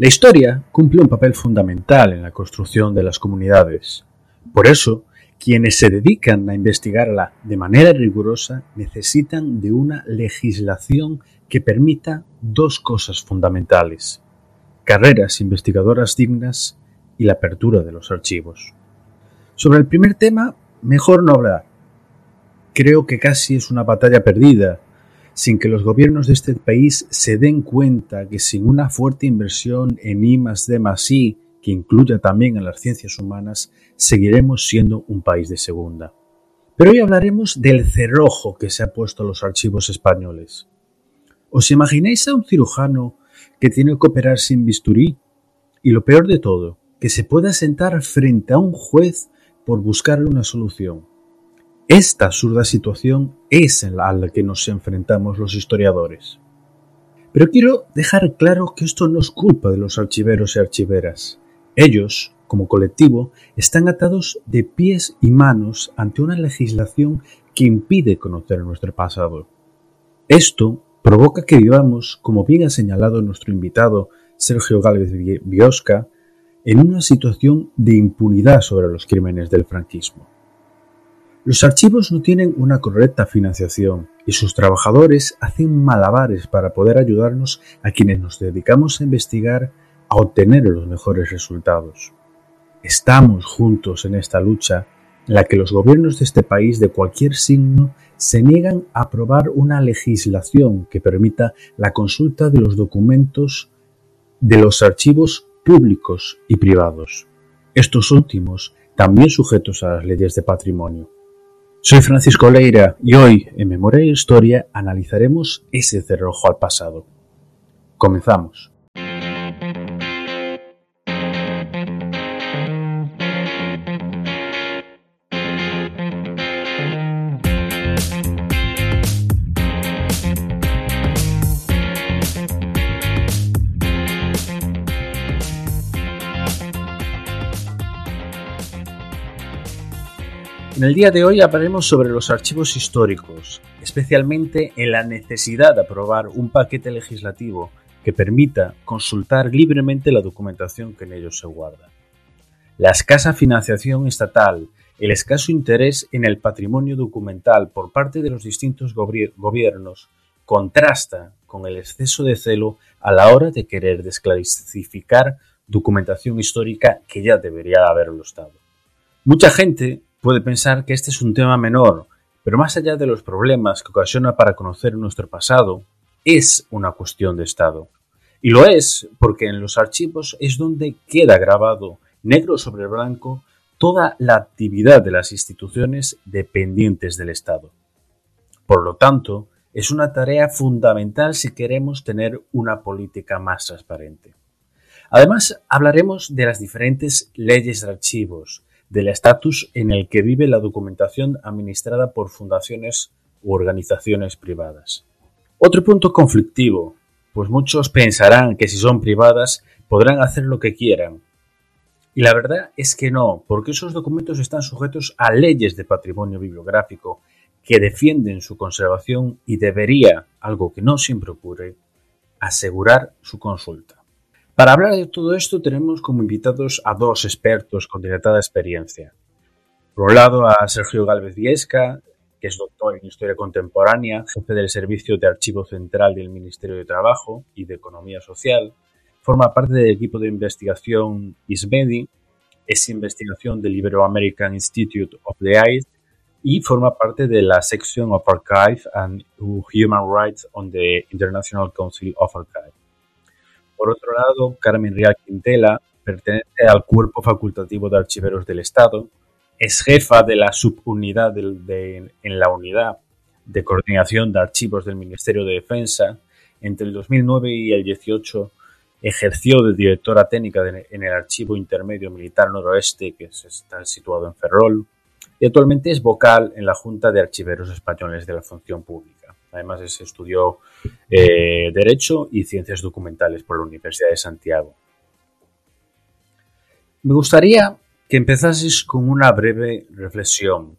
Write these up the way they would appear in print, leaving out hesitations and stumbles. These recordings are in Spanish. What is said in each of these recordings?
La historia cumple un papel fundamental en la construcción de las comunidades. Por eso, quienes se dedican a investigarla de manera rigurosa necesitan de una legislación que permita dos cosas fundamentales: carreras investigadoras dignas y la apertura de los archivos. Sobre el primer tema, mejor no hablar. Creo que casi es una batalla perdida, sin que los gobiernos de este país se den cuenta que sin una fuerte inversión en I+D+I, que incluya también a las ciencias humanas, seguiremos siendo un país de segunda. Pero hoy hablaremos del cerrojo que se ha puesto a los archivos españoles. ¿Os imagináis a un cirujano que tiene que operar sin bisturí? Y lo peor de todo, que se pueda sentar frente a un juez por buscarle una solución. Esta absurda situación es a la que nos enfrentamos los historiadores. Pero quiero dejar claro que esto no es culpa de los archiveros y archiveras. Ellos, como colectivo, están atados de pies y manos ante una legislación que impide conocer nuestro pasado. Esto provoca que vivamos, como bien ha señalado nuestro invitado Sergio Gálvez Biosca, en una situación de impunidad sobre los crímenes del franquismo. Los archivos no tienen una correcta financiación y sus trabajadores hacen malabares para poder ayudarnos a quienes nos dedicamos a investigar a obtener los mejores resultados. Estamos juntos en esta lucha en la que los gobiernos de este país de cualquier signo se niegan a aprobar una legislación que permita la consulta de los documentos de los archivos públicos y privados, estos últimos también sujetos a las leyes de patrimonio. Soy Francisco Leira y hoy, en Memoria e Historia, analizaremos ese cerrojo al pasado. Comenzamos. En el día de hoy hablaremos sobre los archivos históricos, especialmente en la necesidad de aprobar un paquete legislativo que permita consultar libremente la documentación que en ellos se guarda. La escasa financiación estatal, el escaso interés en el patrimonio documental por parte de los distintos gobiernos contrasta con el exceso de celo a la hora de querer desclasificar documentación histórica que ya debería haberlo estado. Mucha gente puede pensar que este es un tema menor, pero más allá de los problemas que ocasiona para conocer nuestro pasado, es una cuestión de Estado. Y lo es porque en los archivos es donde queda grabado, negro sobre blanco, toda la actividad de las instituciones dependientes del Estado. Por lo tanto, es una tarea fundamental si queremos tener una política más transparente. Además, hablaremos de las diferentes leyes de archivos, del estatus en el que vive la documentación administrada por fundaciones u organizaciones privadas. Otro punto conflictivo, pues muchos pensarán que si son privadas podrán hacer lo que quieran. Y la verdad es que no, porque esos documentos están sujetos a leyes de patrimonio bibliográfico que defienden su conservación y debería, algo que no siempre ocurre, asegurar su consulta. Para hablar de todo esto tenemos como invitados a dos expertos con dilatada experiencia. Por un lado a Sergio Gálvez Biosca, que es doctor en Historia Contemporánea, jefe del Servicio de Archivo Central del Ministerio de Trabajo y de Economía Social, forma parte del equipo de investigación ISMEDI, es investigación del Ibero-American Institute of the Arts y forma parte de la Section of Archive and Human Rights on the International Council of Archive. Por otro lado, Carmen Rial Quintela pertenece al Cuerpo Facultativo de Archiveros del Estado, es jefa de la subunidad en la Unidad de Coordinación de Archivos del Ministerio de Defensa. Entre el 2009 y el 2018 ejerció de directora técnica en el Archivo Intermedio Militar Noroeste, que está situado en Ferrol, y actualmente es vocal en la Junta de Archiveros Españoles de la Función Pública. Además, estudió Derecho y Ciencias Documentales por la Universidad de Santiago. Me gustaría que empezases con una breve reflexión.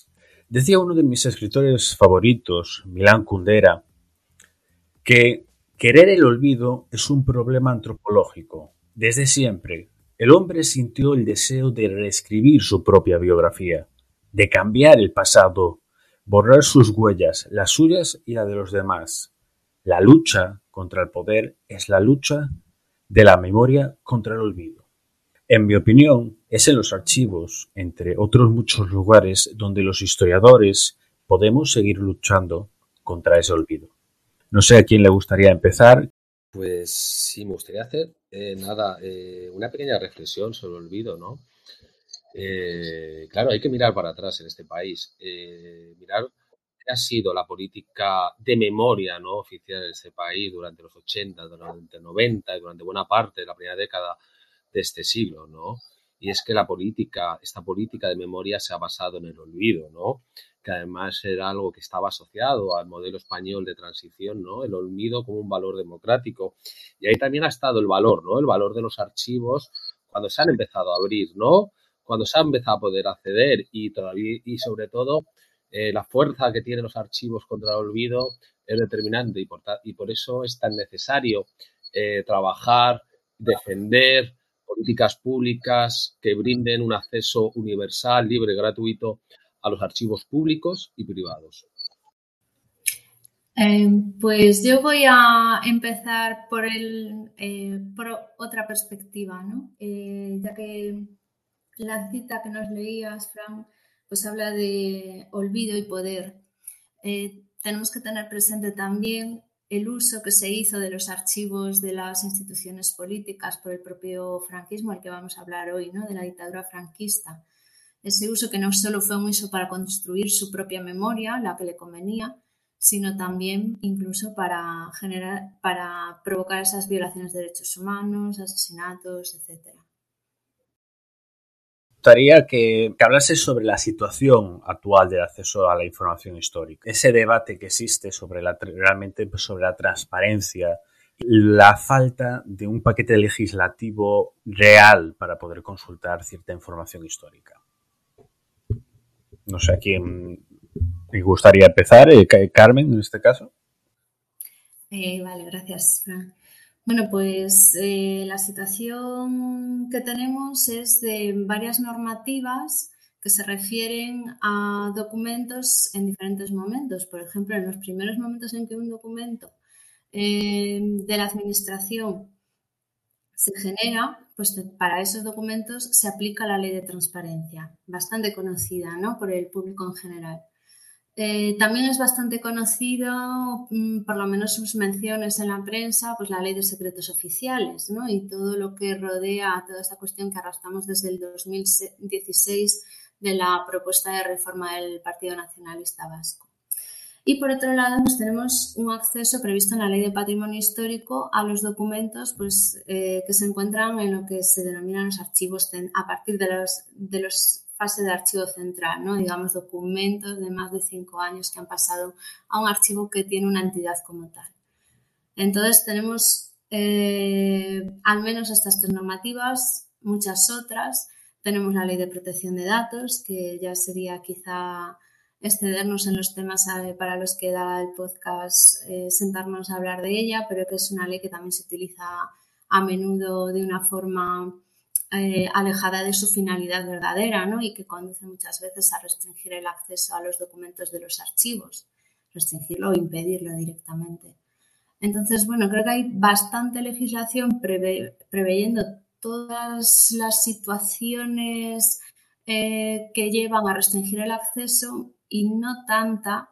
Decía uno de mis escritores favoritos, Milán Kundera, que Querer el olvido es un problema antropológico. Desde siempre, el hombre sintió el deseo de reescribir su propia biografía, de cambiar el pasado, borrar sus huellas, las suyas y la de los demás. La lucha contra el poder es la lucha de la memoria contra el olvido. En mi opinión, es en los archivos, entre otros muchos lugares, donde los historiadores podemos seguir luchando contra ese olvido. No sé a quién le gustaría empezar. Pues sí, me gustaría hacer una pequeña reflexión sobre el olvido, ¿no? Claro, hay que mirar para atrás en este país, mirar qué ha sido la política de memoria, ¿no?, oficial en este país durante los 80, durante el 90 y durante buena parte de la primera década de este siglo, ¿no? Y es que esta política de memoria se ha basado en el olvido, ¿no? Que además era algo que estaba asociado al modelo español de transición, ¿no? El olvido como un valor democrático. Y ahí también ha estado el valor, ¿no? El valor de los archivos cuando se han empezado a abrir, ¿no? Cuando se ha empezado a poder acceder y sobre todo la fuerza que tienen los archivos contra el olvido es determinante y por eso es tan necesario trabajar, defender políticas públicas que brinden un acceso universal, libre y gratuito a los archivos públicos y privados. Pues yo voy a empezar por otra perspectiva, ¿no? Ya que la cita que nos leías, Fran, pues habla de olvido y poder. Tenemos que tener presente también el uso que se hizo de los archivos de las instituciones políticas por el propio franquismo, al que vamos a hablar hoy, ¿no?, de la dictadura franquista. Ese uso que no solo fue un uso para construir su propia memoria, la que le convenía, sino también incluso para provocar esas violaciones de derechos humanos, asesinatos, etcétera. Me gustaría que hablase sobre la situación actual del acceso a la información histórica. Ese debate que existe realmente sobre la transparencia, la falta de un paquete legislativo real para poder consultar cierta información histórica. No sé a quién me gustaría empezar, Carmen, en este caso. Vale, gracias, Fran. Bueno, pues la situación que tenemos es de varias normativas que se refieren a documentos en diferentes momentos. Por ejemplo, en los primeros momentos en que un documento de la administración se genera, pues para esos documentos se aplica la ley de transparencia, bastante conocida, ¿no?, por el público en general. También es bastante conocido, por lo menos sus menciones en la prensa, pues la ley de secretos oficiales, ¿no?, y todo lo que rodea a toda esta cuestión que arrastramos desde el 2016 de la propuesta de reforma del Partido Nacionalista Vasco. Y por otro lado, pues tenemos un acceso previsto en la Ley de Patrimonio Histórico a los documentos que se encuentran en lo que se denominan los archivos a partir de los fase de archivo central, ¿no?, digamos documentos de más de 5 años que han pasado a un archivo que tiene una entidad como tal. Entonces tenemos al menos estas 3 normativas, muchas otras. Tenemos la Ley de Protección de Datos, que ya sería quizá excedernos en los temas para los que da el podcast, sentarnos a hablar de ella, pero que es una ley que también se utiliza a menudo de una forma alejada de su finalidad verdadera, ¿no?, y que conduce muchas veces a restringir el acceso a los documentos de los archivos, restringirlo o impedirlo directamente. Entonces, bueno, creo que hay bastante legislación preveyendo todas las situaciones que llevan a restringir el acceso y no tanta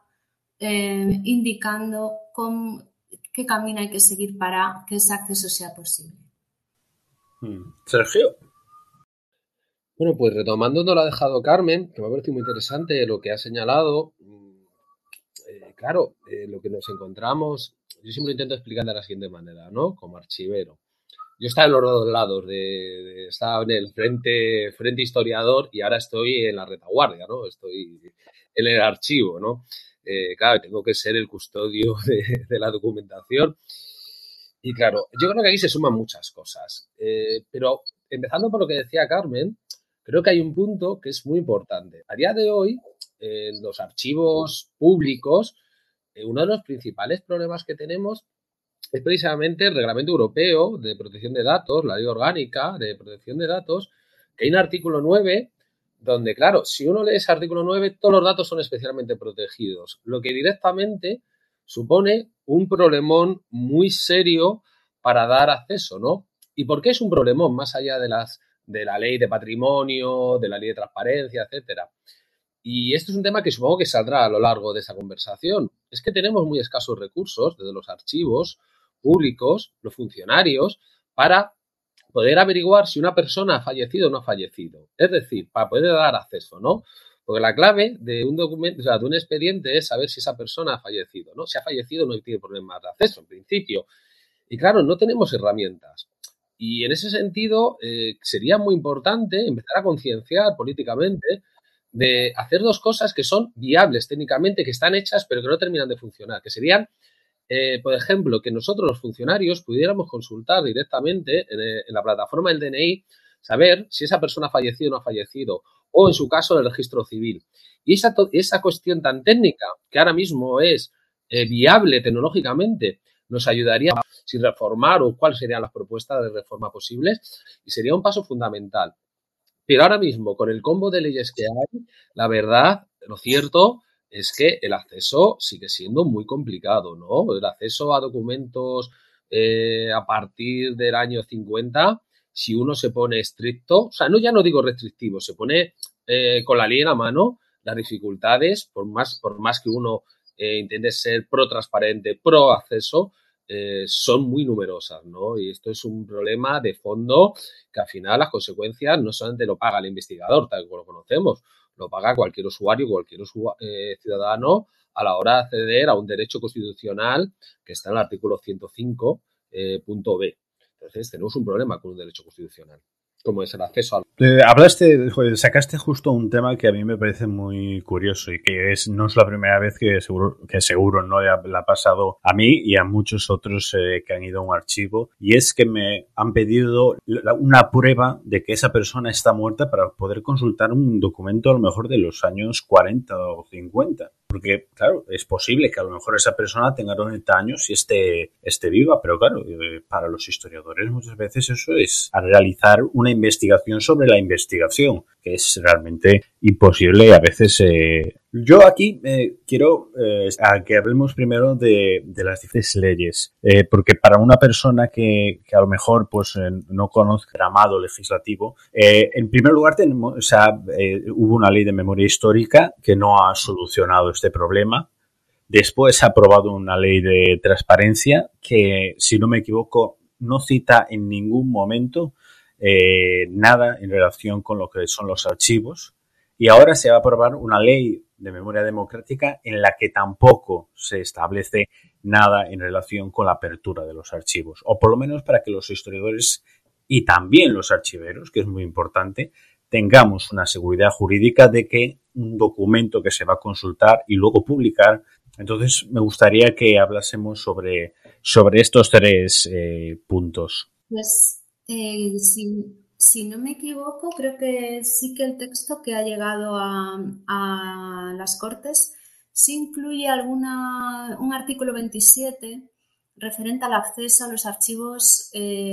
indicando qué camino hay que seguir para que ese acceso sea posible. Sergio. Bueno, pues retomando donde lo ha dejado Carmen, que me ha parecido muy interesante lo que ha señalado. Claro, lo que nos encontramos, yo siempre intento explicar de la siguiente manera, ¿no? Como archivero. Yo estaba en los dos lados, estaba en el frente historiador y ahora estoy en la retaguardia, ¿no? Estoy en el archivo, ¿no? Claro, tengo que ser el custodio de la documentación. Y claro, yo creo que aquí se suman muchas cosas. Pero empezando por lo que decía Carmen, creo que hay un punto que es muy importante. A día de hoy, en los archivos públicos, uno de los principales problemas que tenemos es precisamente el Reglamento Europeo de Protección de Datos, la Ley Orgánica de Protección de Datos, que hay un artículo 9 donde, claro, si uno lee ese artículo 9, todos los datos son especialmente protegidos, lo que directamente supone un problemón muy serio para dar acceso, ¿no? ¿Y por qué es un problemón más allá de la ley de patrimonio, de la ley de transparencia, etcétera? Y esto es un tema que supongo que saldrá a lo largo de esa conversación. Es que tenemos muy escasos recursos desde los archivos públicos, los funcionarios, para poder averiguar si una persona ha fallecido o no ha fallecido. Es decir, para poder dar acceso, ¿no? Porque la clave de un documento, o sea, de un expediente es saber si esa persona ha fallecido, ¿no? Si ha fallecido no tiene problemas de acceso, en principio. Y claro, no tenemos herramientas. Y en ese sentido, sería muy importante empezar a concienciar políticamente de hacer dos cosas que son viables técnicamente, que están hechas, pero que no terminan de funcionar, que serían, por ejemplo, que nosotros los funcionarios pudiéramos consultar directamente en la plataforma del DNI, saber si esa persona ha fallecido o no ha fallecido, o en su caso en el registro civil. Y esa cuestión tan técnica, que ahora mismo es viable tecnológicamente, nos ayudaría a si reformar o cuáles serían las propuestas de reforma posibles, y sería un paso fundamental. Pero ahora mismo, con el combo de leyes que hay, la verdad, lo cierto es que el acceso sigue siendo muy complicado, ¿no? El acceso a documentos a partir del año 50, si uno se pone estricto, o sea, ya no digo restrictivo, se pone con la ley en la mano, las dificultades, por más que uno intente ser pro transparente, pro acceso, son muy numerosas, ¿no? Y esto es un problema de fondo que al final las consecuencias no solamente lo paga el investigador, tal como lo conocemos, lo paga cualquier usuario, cualquier ciudadano a la hora de acceder a un derecho constitucional que está en el artículo 105, punto B. Entonces, tenemos un problema con un derecho constitucional, como es el acceso al... Sacaste justo un tema que a mí me parece muy curioso y que no es la primera vez que seguro no le ha pasado a mí y a muchos otros que han ido a un archivo, y es que me han pedido una prueba de que esa persona está muerta para poder consultar un documento a lo mejor de los años 40 o 50. Porque, claro, es posible que a lo mejor esa persona tenga 90 años y esté viva, pero claro, para los historiadores muchas veces eso es realizar una investigación sobre la investigación, que es realmente imposible a veces. Yo aquí quiero que hablemos primero de las diferentes leyes, porque para una persona que a lo mejor pues no conozca el tramado legislativo, en primer lugar hubo una ley de memoria histórica que no ha solucionado este problema. Después ha aprobado una ley de transparencia que, si no me equivoco, no cita en ningún momento nada en relación con lo que son los archivos. Y ahora se va a aprobar una ley de memoria democrática en la que tampoco se establece nada en relación con la apertura de los archivos, o por lo menos para que los historiadores y también los archiveros, que es muy importante, tengamos una seguridad jurídica de que un documento que se va a consultar y luego publicar. Entonces, me gustaría que hablásemos sobre estos tres puntos. Pues, si no me equivoco, creo que sí que el texto que ha llegado a las Cortes sí incluye un artículo 27 referente al acceso a los archivos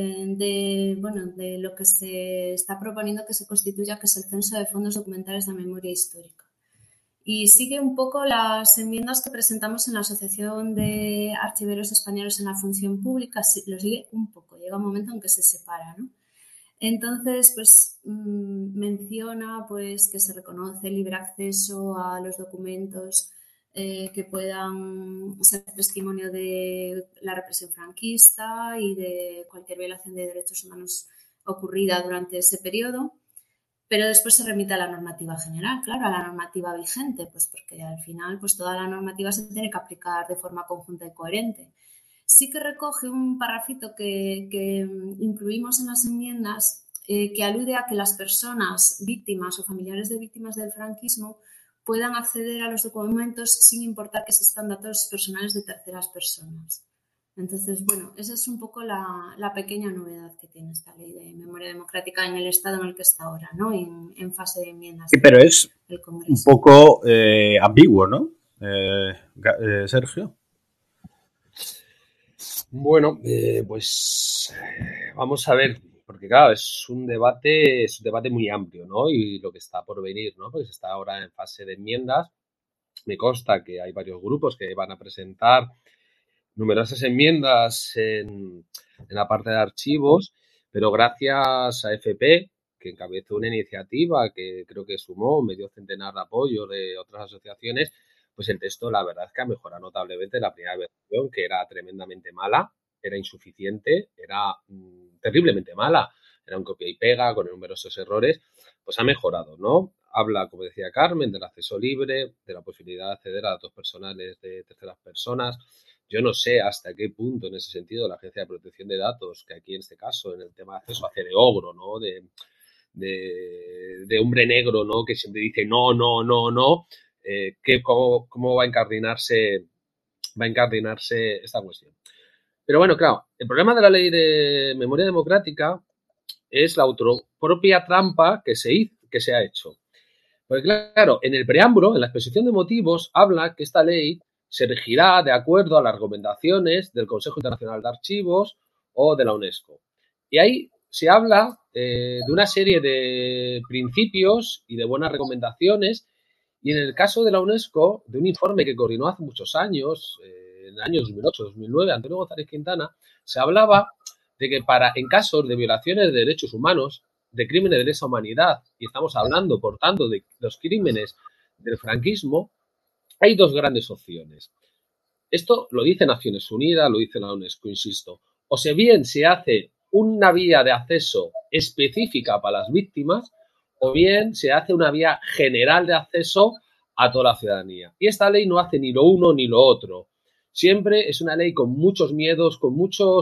de lo que se está proponiendo que se constituya, que es el Censo de Fondos Documentales de Memoria Histórica. Y sigue un poco las enmiendas que presentamos en la Asociación de Archiveros Españoles en la Función Pública, lo sigue un poco, llega un momento en que se separa, ¿no? Entonces, pues menciona pues que se reconoce el libre acceso a los documentos que puedan ser testimonio de la represión franquista y de cualquier violación de derechos humanos ocurrida durante ese periodo. Pero después se remite a la normativa general, claro, a la normativa vigente, pues porque al final pues toda la normativa se tiene que aplicar de forma conjunta y coherente. Sí que recoge un parrafito que incluimos en las enmiendas que alude a que las personas víctimas o familiares de víctimas del franquismo puedan acceder a los documentos sin importar que existan datos personales de terceras personas. Entonces, bueno, esa es un poco la pequeña novedad que tiene esta ley de memoria democrática en el estado en el que está ahora, ¿no? En fase de enmiendas. Sí, pero es un poco ambiguo, ¿no? Sergio. Bueno, pues vamos a ver, porque claro, es un debate muy amplio, ¿no? Y lo que está por venir, ¿no? Porque se está ahora en fase de enmiendas. Me consta que hay varios grupos que van a presentar numerosas enmiendas en la parte de archivos, pero gracias a FP, que encabezó una iniciativa que creo que sumó medio centenar de apoyos de otras asociaciones, pues el texto la verdad es que ha mejorado notablemente la primera versión, que era tremendamente mala, era insuficiente, era terriblemente mala, era un copia y pega con numerosos errores, pues ha mejorado, ¿no? Habla, como decía Carmen, del acceso libre, de la posibilidad de acceder a datos personales de terceras personas. Yo no sé hasta qué punto, en ese sentido, la Agencia de Protección de Datos, que aquí en este caso, en el tema de acceso, hace de ogro, ¿no? De hombre negro, ¿no? Que siempre dice no, no, no, no. ¿Cómo va a incardinarse esta cuestión? Pero bueno, claro, el problema de la ley de memoria democrática es la propia trampa que se ha hecho. Porque claro, en el preámbulo, en la exposición de motivos, habla que esta ley se regirá de acuerdo a las recomendaciones del Consejo Internacional de Archivos o de la UNESCO. Y ahí se habla de una serie de principios y de buenas recomendaciones. Y en el caso de la UNESCO, de un informe que coordinó hace muchos años, en el año 2008-2009, Antonio González Quintana, se hablaba de que en casos de violaciones de derechos humanos, de crímenes de lesa humanidad, y estamos hablando, por tanto, de los crímenes del franquismo, hay dos grandes opciones. Esto lo dice Naciones Unidas, lo dice la UNESCO, insisto. O sea, bien se hace una vía de acceso específica para las víctimas, o bien se hace una vía general de acceso a toda la ciudadanía. Y esta ley no hace ni lo uno ni lo otro. Siempre es una ley con muchos miedos, con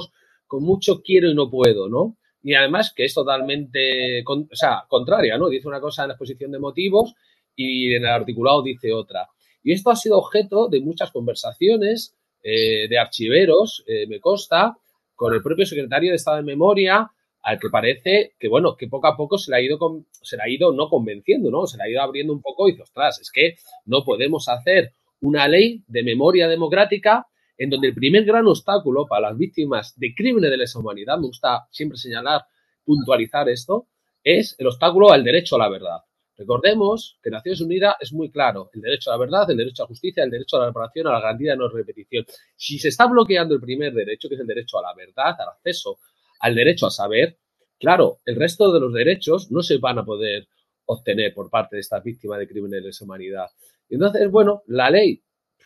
mucho quiero y no puedo, ¿no? Y además que es totalmente, contraria, ¿no? Dice una cosa en la exposición de motivos y en el articulado dice otra. Y esto ha sido objeto de muchas conversaciones de archiveros, me consta, con el propio secretario de Estado de Memoria, al que parece que, bueno, que poco a poco se le ha ido no convenciendo, ¿no? Se le ha ido abriendo un poco y dice, ostras, es que no podemos hacer una ley de memoria democrática en donde el primer gran obstáculo para las víctimas de crímenes de lesa humanidad, me gusta siempre señalar, puntualizar esto, es el obstáculo al derecho a la verdad. Recordemos que Naciones Unidas es muy claro, el derecho a la verdad, el derecho a la justicia, el derecho a la reparación, a la garantía de no repetición. Si se está bloqueando el primer derecho, que es el derecho a la verdad, al acceso, al derecho a saber, claro, el resto de los derechos no se van a poder obtener por parte de estas víctimas de crímenes de lesa humanidad. Entonces, bueno, la ley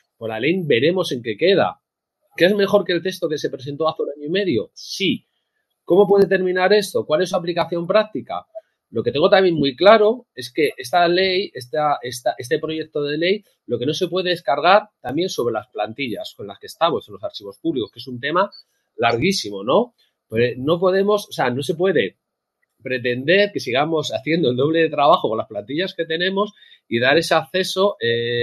veremos en qué queda. ¿Qué es mejor que el texto que se presentó hace un año y medio? Sí. ¿Cómo puede terminar esto? ¿Cuál es su aplicación práctica? Lo que tengo también muy claro es que esta ley, este proyecto de ley, lo que no se puede descargar también sobre las plantillas con las que estamos en los archivos públicos, que es un tema larguísimo, ¿no? Pues no podemos, o sea, no se puede pretender que sigamos haciendo el doble de trabajo con las plantillas que tenemos y dar ese acceso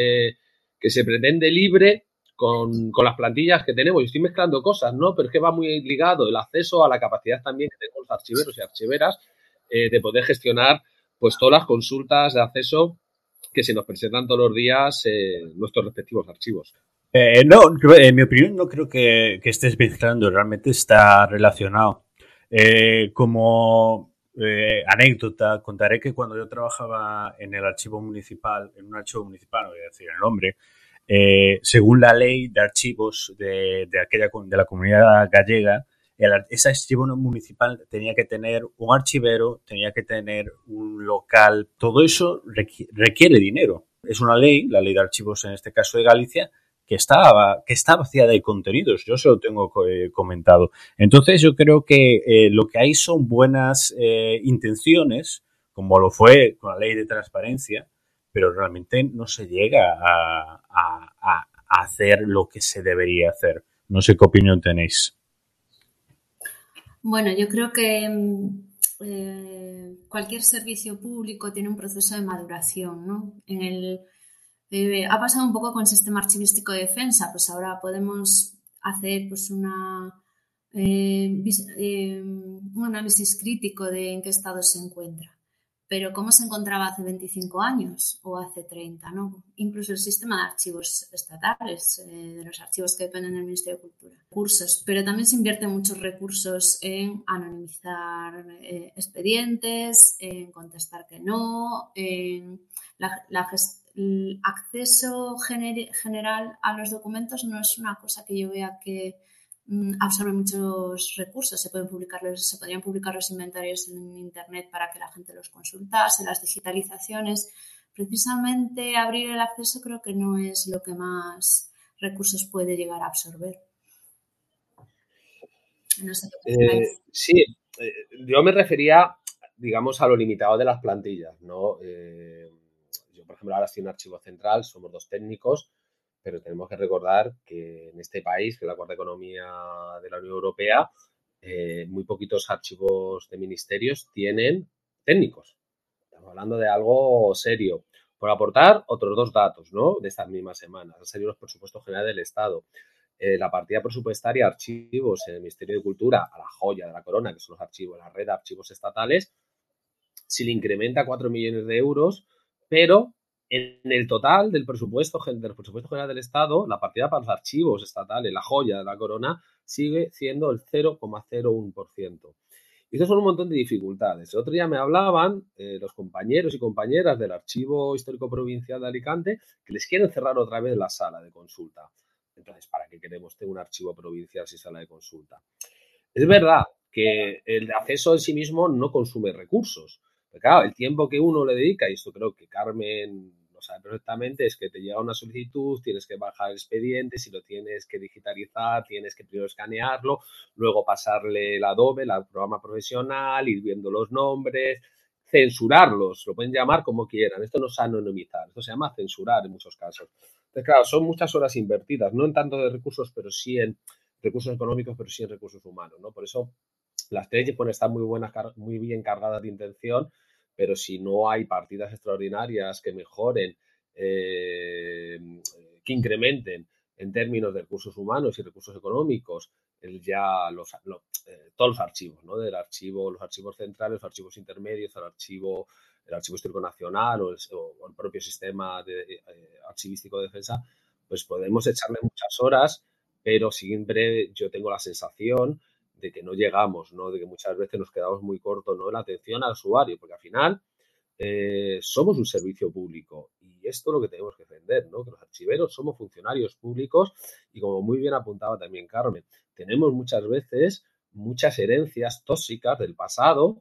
que se pretende libre con las plantillas que tenemos. Y estoy mezclando cosas, ¿no? Pero es que va muy ligado el acceso a la capacidad también que tenemos los archiveros y archiveras de poder gestionar pues todas las consultas de acceso que se nos presentan todos los días en nuestros respectivos archivos. No, en mi opinión no creo que estés mezclando, realmente está relacionado. Como anécdota, contaré que cuando yo trabajaba en el archivo municipal, en un archivo municipal, no voy a decir el nombre, según la ley de archivos de la comunidad gallega, ese archivo municipal tenía que tener un archivero, tenía que tener un local, todo eso requiere dinero. Es una ley, la ley de archivos en este caso de Galicia, que está vacía de contenidos. Yo se lo tengo comentado. Entonces yo creo que lo que hay son buenas intenciones, como lo fue con la ley de transparencia, pero realmente no se llega a hacer lo que se debería hacer. No sé qué opinión tenéis. Bueno, yo creo que cualquier servicio público tiene un proceso de maduración, ¿no? Ha pasado un poco con el sistema archivístico de defensa, pues ahora podemos hacer pues un análisis crítico de en qué estado se encuentra. pero ¿cómo se encontraba hace 25 años o hace 30? ¿No? Incluso el sistema de archivos estatales, de los archivos que dependen del Ministerio de Cultura. Recursos, pero también se invierten muchos recursos en anonimizar expedientes, en contestar que no, en el acceso general a los documentos no es una cosa que yo vea que absorbe muchos recursos. Se podrían publicar los inventarios en Internet para que la gente los consultase, las digitalizaciones. Precisamente abrir el acceso creo que no es lo que más recursos puede llegar a absorber. No sé qué pensáis. Sí, yo me refería, digamos, a lo limitado de las plantillas, ¿no? Yo, por ejemplo, ahora estoy en Archivo Central, somos 2 técnicos, pero tenemos que recordar que en este país, que es la cuarta economía de la Unión Europea, muy poquitos archivos de ministerios tienen técnicos. Estamos hablando de algo serio. Por aportar otros 2 datos, ¿no?, de estas mismas semanas. Han salido los presupuestos generales del Estado. La partida presupuestaria archivos en el Ministerio de Cultura, a la joya de la corona, que son los archivos, la red de archivos estatales, se le incrementa a 4 millones de euros, pero en el total del presupuesto general del Estado, la partida para los archivos estatales, la joya de la corona, sigue siendo el 0,01%. Y estos son un montón de dificultades. El otro día me hablaban los compañeros y compañeras del Archivo Histórico Provincial de Alicante que les quieren cerrar otra vez la sala de consulta. Entonces, ¿para qué queremos tener un archivo provincial sin sala de consulta? Es verdad que el acceso en sí mismo no consume recursos. Pero claro, el tiempo que uno le dedica, y esto creo que Carmen lo sabe perfectamente, es que te llega una solicitud, tienes que bajar el expediente, si lo tienes que digitalizar, tienes que primero escanearlo, luego pasarle el Adobe, el programa profesional, ir viendo los nombres, censurarlos, lo pueden llamar como quieran. Esto no es anonimizar, esto se llama censurar en muchos casos. Entonces, claro, son muchas horas invertidas, no en tanto de recursos, pero sí en recursos económicos, pero sí en recursos humanos, ¿no? Por eso las leyes pueden estar muy bien cargadas de intención, pero si no hay partidas extraordinarias que mejoren, que incrementen en términos de recursos humanos y recursos económicos, todos los archivos, ¿no? Los archivos centrales, los archivos intermedios, el Archivo Histórico Nacional o el propio sistema archivístico de defensa, pues podemos echarle muchas horas, pero siempre yo tengo la sensación de que no llegamos, ¿no? De que muchas veces nos quedamos muy cortos, ¿no?, en la atención al usuario, porque al final somos un servicio público y esto es lo que tenemos que defender, ¿no? Que los archiveros somos funcionarios públicos y, como muy bien apuntaba también Carmen, tenemos muchas veces muchas herencias tóxicas del pasado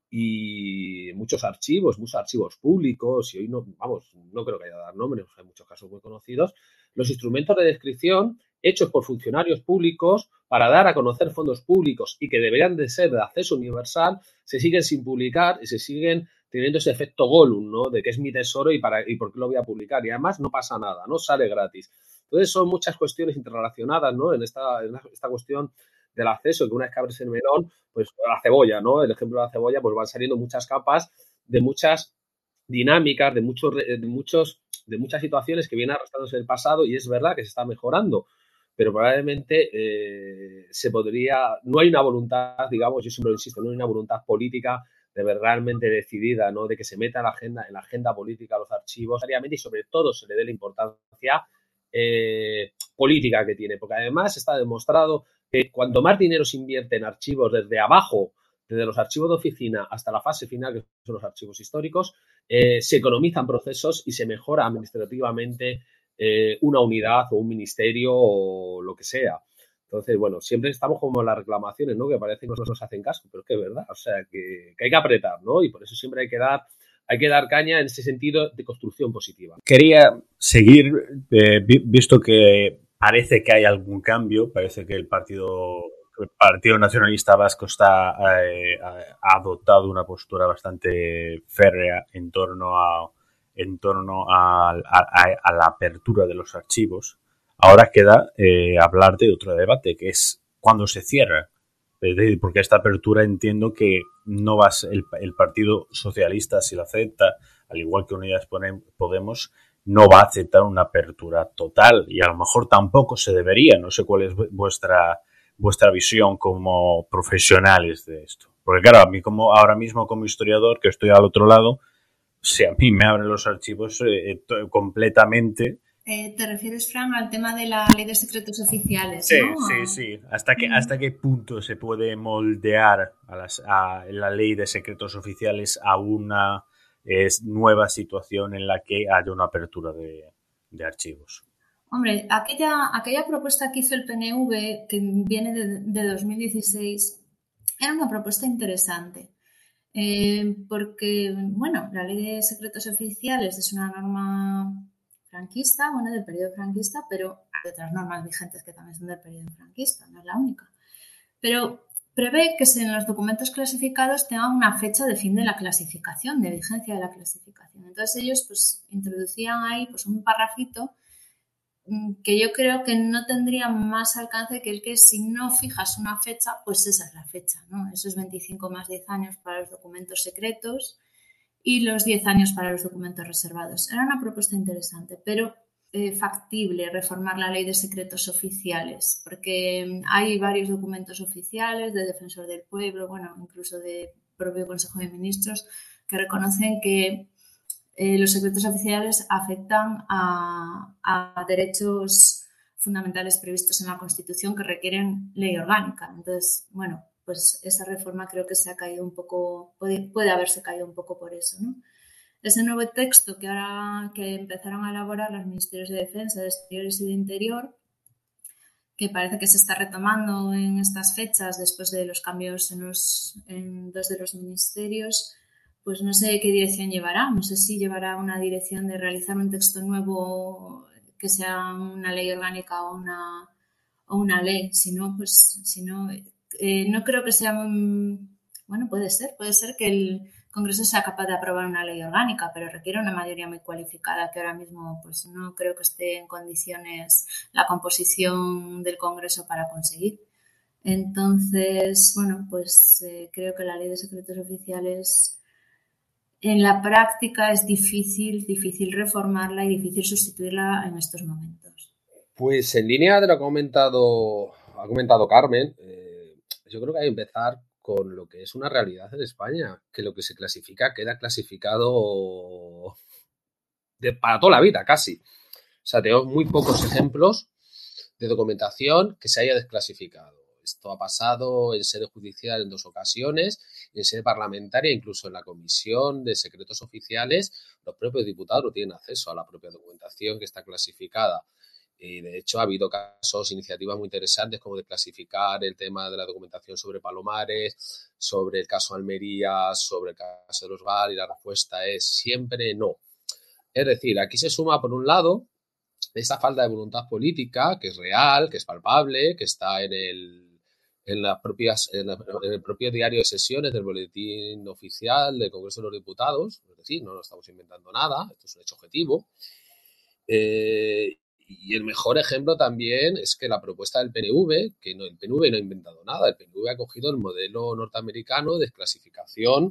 y muchos archivos públicos, y hoy no creo que haya que dar nombres, hay muchos casos muy conocidos, los instrumentos de descripción hechos por funcionarios públicos para dar a conocer fondos públicos y que deberían de ser de acceso universal, se siguen sin publicar y se siguen teniendo ese efecto Gollum, ¿no?, de que es mi tesoro y por qué lo voy a publicar, y además no pasa nada, no sale gratis. Entonces son muchas cuestiones interrelacionadas, ¿no?, en esta cuestión del acceso, que una vez que abres el melón, pues la cebolla, ¿no? El ejemplo de la cebolla, pues van saliendo muchas capas de muchas dinámicas, de muchas situaciones que vienen arrastrándose en el pasado, y es verdad que se está mejorando, pero probablemente no hay una voluntad, digamos, yo siempre lo insisto, no hay una voluntad política realmente decidida, ¿no?, de que se meta en la agenda política los archivos diariamente, y sobre todo se le dé la importancia política que tiene, porque además está demostrado que cuanto más dinero se invierte en archivos desde abajo, desde los archivos de oficina hasta la fase final, que son los archivos históricos, se economizan procesos y se mejora administrativamente una unidad o un ministerio o lo que sea. Entonces, bueno, siempre estamos como en las reclamaciones, ¿no?, que parece que no nos hacen caso, pero es que es verdad, o sea, que hay que apretar, ¿no? Y por eso siempre hay que dar caña en ese sentido de construcción positiva. Quería seguir, visto que parece que hay algún cambio, parece que el Partido Nacionalista Vasco ha adoptado una postura bastante férrea en torno a la apertura de los archivos. Ahora queda hablar de otro debate, que es cuándo se cierra. Porque esta apertura entiendo que no va a ser el Partido Socialista, si la acepta, al igual que Unidas Podemos, no va a aceptar una apertura total, y a lo mejor tampoco se debería. No sé cuál es vuestra visión como profesionales de esto. Porque claro, a mí ahora mismo como historiador, que estoy al otro lado, si a mí me abren los archivos completamente. ¿Te refieres, Fran, al tema de la ley de secretos oficiales, Sí, no? sí. ¿Hasta qué punto se puede moldear a la ley de secretos oficiales a una nueva situación en la que haya una apertura de archivos? Hombre, aquella propuesta que hizo el PNV, que viene de 2016, era una propuesta interesante. Porque, bueno, la ley de secretos oficiales es una norma franquista, bueno, del periodo franquista, pero hay otras normas vigentes que también son del periodo franquista, no es la única. Pero prevé que en los documentos clasificados tengan una fecha de fin de la clasificación, de vigencia de la clasificación. Entonces ellos pues introducían ahí pues un parrafito que yo creo que no tendría más alcance que el que si no fijas una fecha, pues esa es la fecha, ¿no? Esos 25 más 10 años para los documentos secretos y los 10 años para los documentos reservados. Era una propuesta interesante, pero factible reformar la ley de secretos oficiales, porque hay varios documentos oficiales de Defensor del Pueblo, bueno, incluso de propio Consejo de Ministros, que reconocen que los secretos oficiales afectan a derechos fundamentales previstos en la Constitución que requieren ley orgánica. Entonces, bueno, pues esa reforma creo que se ha caído un poco, puede haberse caído un poco por eso, ¿no? Ese nuevo texto que ahora que empezaron a elaborar los ministerios de Defensa, de Exteriores y de Interior, que parece que se está retomando en estas fechas después de los cambios en dos de los ministerios, pues no sé qué dirección llevará. No sé si llevará una dirección de realizar un texto nuevo que sea una ley orgánica o una ley. Si no, pues no creo que sea bueno, puede ser que el Congreso sea capaz de aprobar una ley orgánica, pero requiere una mayoría muy cualificada que ahora mismo pues no creo que esté en condiciones la composición del Congreso para conseguir. Entonces, bueno, pues creo que la ley de secretos oficiales en la práctica es difícil reformarla y difícil sustituirla en estos momentos. Pues en línea de lo que ha comentado Carmen, yo creo que hay que empezar con lo que es una realidad en España, que lo que se clasifica queda clasificado para toda la vida, casi. O sea, tenemos muy pocos ejemplos de documentación que se haya desclasificado. Esto ha pasado en sede judicial en 2 ocasiones, en sede parlamentaria, incluso en la Comisión de Secretos Oficiales, los propios diputados no tienen acceso a la propia documentación que está clasificada. Y de hecho ha habido casos, iniciativas muy interesantes como de clasificar el tema de la documentación sobre Palomares, sobre el caso Almería, sobre el caso de los GAL, y la respuesta es siempre no. Es decir, aquí se suma por un lado esta falta de voluntad política, que es real, que es palpable, que está en el propio diario de sesiones del boletín oficial del Congreso de los Diputados. Es decir, no nos estamos inventando nada, esto es un hecho objetivo. Y el mejor ejemplo también es que la propuesta del PNV, que el PNV no ha inventado nada, el PNV ha cogido el modelo norteamericano de desclasificación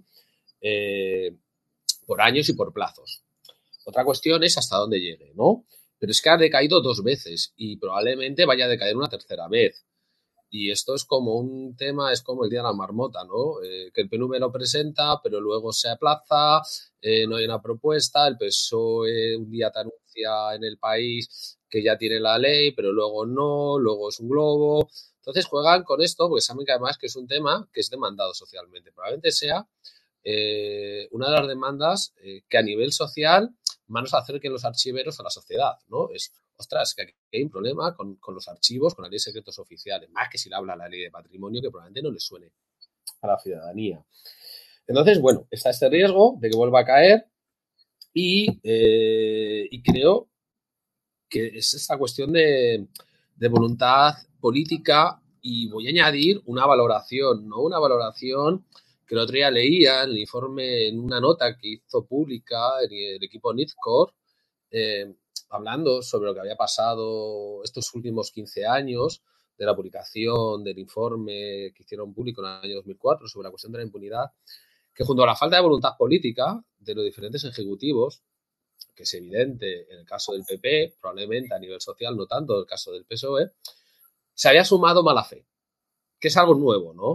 por años y por plazos. Otra cuestión es hasta dónde llegue, ¿no? Pero es que ha decaído 2 veces y probablemente vaya a decaer una tercera vez. Y esto es como un tema, es como el día de la marmota, ¿no? Que el PNV lo presenta, pero luego se aplaza, no hay una propuesta, el PSOE un día te anuncia en el país que ya tiene la ley, pero luego no, luego es un globo. Entonces juegan con esto porque saben que además que es un tema que es demandado socialmente. Probablemente sea una de las demandas que a nivel social más nos acerquen los archiveros a la sociedad, ¿no? Es, ostras, que aquí hay un problema con los archivos, con la ley de secretos oficiales, más que si le habla la ley de patrimonio, que probablemente no le suene a la ciudadanía. Entonces, bueno, está este riesgo de que vuelva a caer y creo que es esta cuestión de voluntad política, y voy a añadir una valoración, ¿no? Una valoración que el otro día leía en el informe, en una nota que hizo pública el equipo NITCOR, hablando sobre lo que había pasado estos últimos 15 años de la publicación del informe que hicieron público en el año 2004 sobre la cuestión de la impunidad, que junto a la falta de voluntad política de los diferentes ejecutivos, que es evidente en el caso del PP, probablemente a nivel social no tanto en el caso del PSOE, se había sumado mala fe, que es algo nuevo, ¿no?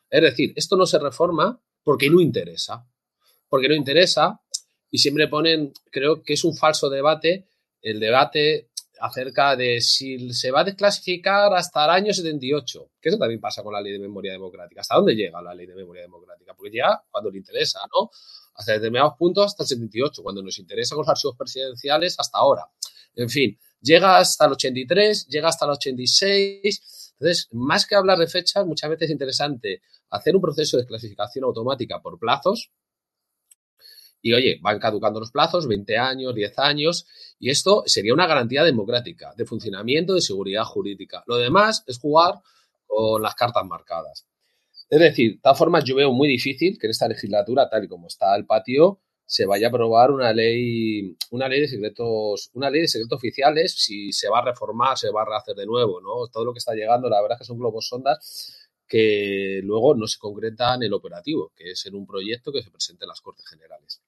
Es decir, esto no se reforma porque no interesa. Porque no interesa y siempre ponen, creo que es un falso debate, el debate acerca de si se va a desclasificar hasta el año 78, que eso también pasa con la ley de memoria democrática. ¿Hasta dónde llega la ley de memoria democrática? Porque llega cuando le interesa, ¿no? Hasta determinados puntos hasta el 78, cuando nos interesa con los archivos presidenciales hasta ahora. En fin, llega hasta el 83, llega hasta el 86. Entonces, más que hablar de fechas, muchas veces es interesante hacer un proceso de desclasificación automática por plazos. Y, oye, van caducando los plazos, 20 años, 10 años, y esto sería una garantía democrática, de funcionamiento, de seguridad jurídica. Lo demás es jugar con las cartas marcadas. Es decir, de todas formas, yo veo muy difícil que en esta legislatura, tal y como está el patio, se vaya a aprobar una ley de secretos oficiales. Si se va a reformar, se va a rehacer de nuevo, ¿no? Todo lo que está llegando, la verdad es que son globos sondas que luego no se concretan en el operativo, que es en un proyecto que se presente en las Cortes Generales.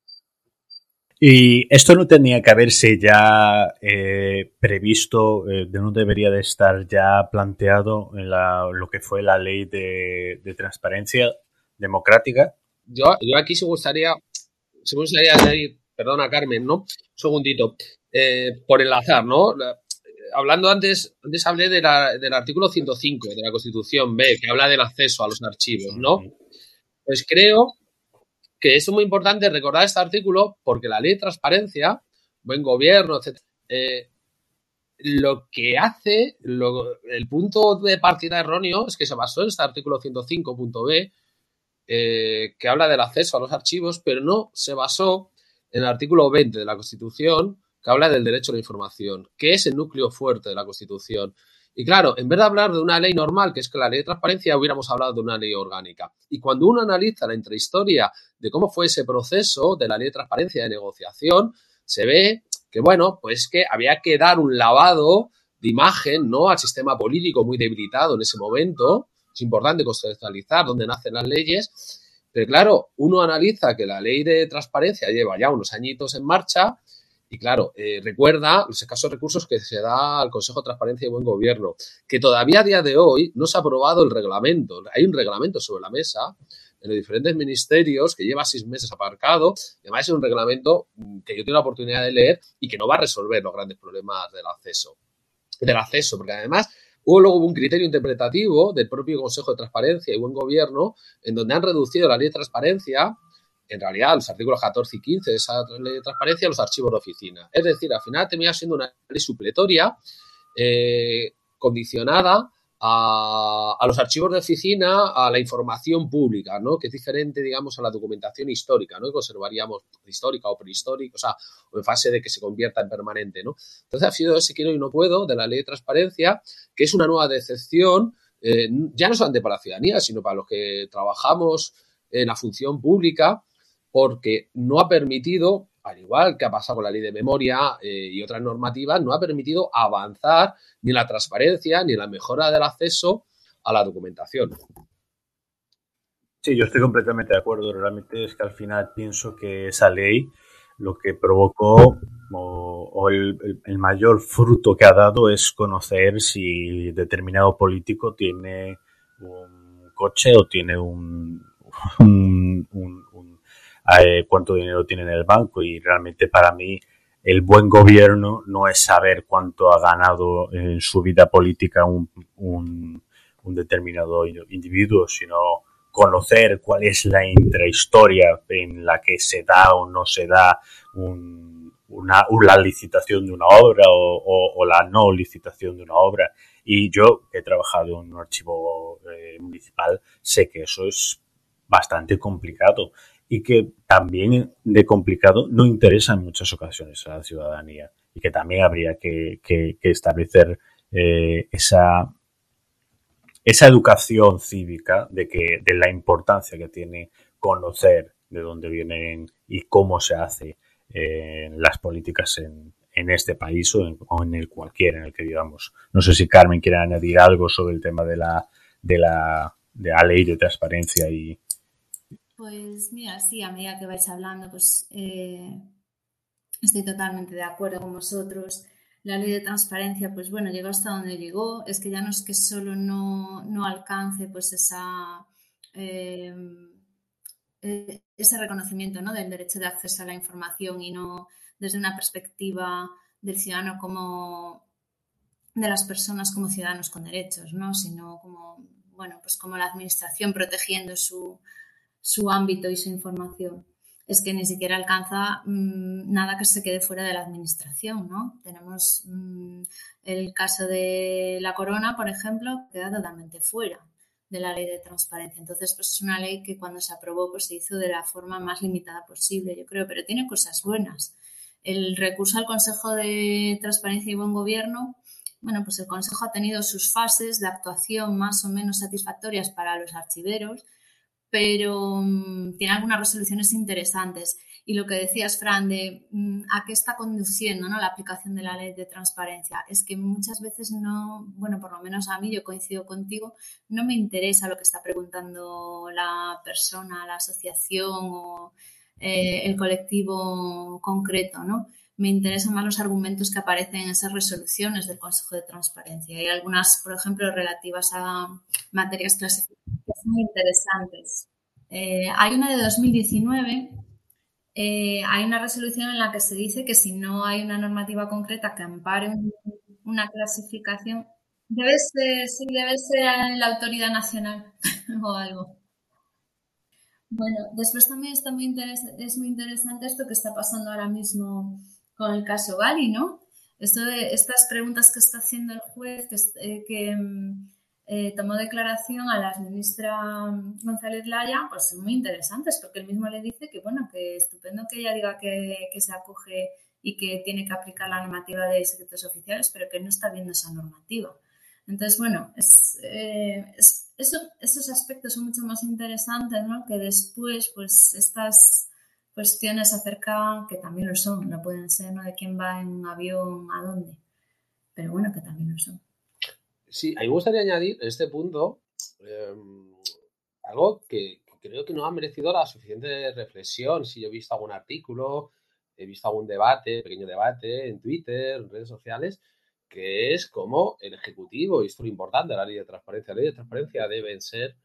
Y esto no tenía que haberse ya previsto, no debería de estar ya planteado en lo que fue la ley de transparencia democrática. Yo aquí se me gustaría añadir, perdona Carmen, ¿no? Un segundito, por enlazar, ¿no? Hablando antes hablé del artículo 105 de la Constitución B, que habla del acceso a los archivos, ¿no? Pues creo que es muy importante recordar este artículo porque la ley de transparencia, buen gobierno, etc., lo que hace, el punto de partida erróneo es que se basó en este artículo 105.b, que habla del acceso a los archivos, pero no se basó en el artículo 20 de la Constitución, que habla del derecho a la información, que es el núcleo fuerte de la Constitución. Y claro, en vez de hablar de una ley normal, que es que la ley de transparencia, hubiéramos hablado de una ley orgánica. Y cuando uno analiza la intrahistoria de cómo fue ese proceso de la ley de transparencia de negociación, se ve que, bueno, pues que había que dar un lavado de imagen, ¿no?, al sistema político muy debilitado en ese momento. Es importante contextualizar dónde nacen las leyes, pero claro, uno analiza que la ley de transparencia lleva ya unos añitos en marcha y claro, recuerda los escasos recursos que se da al Consejo de Transparencia y Buen Gobierno, que todavía a día de hoy no se ha aprobado el reglamento. Hay un reglamento sobre la mesa en los diferentes ministerios que lleva 6 meses aparcado, y además es un reglamento que yo tengo la oportunidad de leer y que no va a resolver los grandes problemas del acceso, porque además luego hubo un criterio interpretativo del propio Consejo de Transparencia y Buen Gobierno en donde han reducido la ley de transparencia, en realidad, los artículos 14 y 15 de esa ley de transparencia, a los archivos de oficina. Es decir, al final termina siendo una ley supletoria condicionada a los archivos de oficina, a la información pública, ¿no?, que es diferente, digamos, a la documentación histórica, ¿no?, que conservaríamos histórica o prehistórica, o en fase de que se convierta en permanente, ¿no? Entonces ha sido ese quiero y no puedo de la ley de transparencia, que es una nueva decepción, ya no solamente para la ciudadanía, sino para los que trabajamos en la función pública, porque no ha permitido, al igual que ha pasado con la ley de memoria y otras normativas, no ha permitido avanzar ni en la transparencia ni en la mejora del acceso a la documentación. Sí, yo estoy completamente de acuerdo. Realmente es que al final pienso que esa ley lo que provocó o el mayor fruto que ha dado es conocer si determinado político tiene un coche o tiene cuánto dinero tiene en el banco, y realmente para mí el buen gobierno no es saber cuánto ha ganado en su vida política un determinado individuo, sino conocer cuál es la intrahistoria en la que se da o no se da la licitación de una obra o la no licitación de una obra. Y yo, que he trabajado en un archivo municipal, sé que eso es bastante complicado y que también de complicado no interesa en muchas ocasiones a la ciudadanía, y que también habría que establecer esa educación cívica de la importancia que tiene conocer de dónde vienen y cómo se hace las políticas en este país o en el cualquiera en el que vivamos. No sé si Carmen quiere añadir algo sobre el tema de la ley de transparencia y... Pues mira, sí, a medida que vais hablando, pues estoy totalmente de acuerdo con vosotros. La ley de transparencia, pues bueno, llegó hasta donde llegó. Es que ya no es que solo no alcance pues esa ese reconocimiento, ¿no?, del derecho de acceso a la información y no desde una perspectiva del ciudadano como de las personas como ciudadanos con derechos, ¿no?, sino como, bueno, pues como la administración protegiendo su ámbito y su información. Es que ni siquiera alcanza nada que se quede fuera de la administración, ¿no? Tenemos el caso de la Corona, por ejemplo, queda totalmente fuera de la ley de transparencia. Entonces, pues es una ley que cuando se aprobó pues se hizo de la forma más limitada posible, yo creo, pero tiene cosas buenas. El recurso al Consejo de Transparencia y Buen Gobierno, bueno, pues el Consejo ha tenido sus fases de actuación más o menos satisfactorias para los archiveros, pero tiene algunas resoluciones interesantes. Y lo que decías, Fran, de a qué está conduciendo, ¿no?, la aplicación de la ley de transparencia, es que muchas veces no, bueno, por lo menos a mí, yo coincido contigo, no me interesa lo que está preguntando la persona, la asociación o el colectivo concreto, ¿no? Me interesan más los argumentos que aparecen en esas resoluciones del Consejo de Transparencia. Hay algunas, por ejemplo, relativas a materias clasificadas que son interesantes. Hay una de 2019, hay una resolución en la que se dice que si no hay una normativa concreta que ampare una clasificación, debe ser la autoridad nacional o algo. Bueno, después también es muy interesante esto que está pasando ahora mismo con el caso Gali, ¿no? Estas preguntas que está haciendo el juez que tomó declaración a la ministra González Laya, pues son muy interesantes, porque él mismo le dice que, bueno, que estupendo que ella diga que se acoge y que tiene que aplicar la normativa de secretos oficiales, pero que no está viendo esa normativa. Entonces, bueno, esos aspectos son mucho más interesantes, ¿no?, que después, pues, estas cuestiones acerca, que también lo son, no pueden ser, ¿no?, de quién va en un avión a dónde, pero bueno, que también lo son. Sí, a mí me gustaría añadir en este punto algo que creo que no ha merecido la suficiente reflexión. Si yo he visto algún artículo, he visto algún debate, pequeño debate en Twitter, en redes sociales, que es como el Ejecutivo, y esto es lo importante de la ley de transparencia. La ley de transparencia deben ser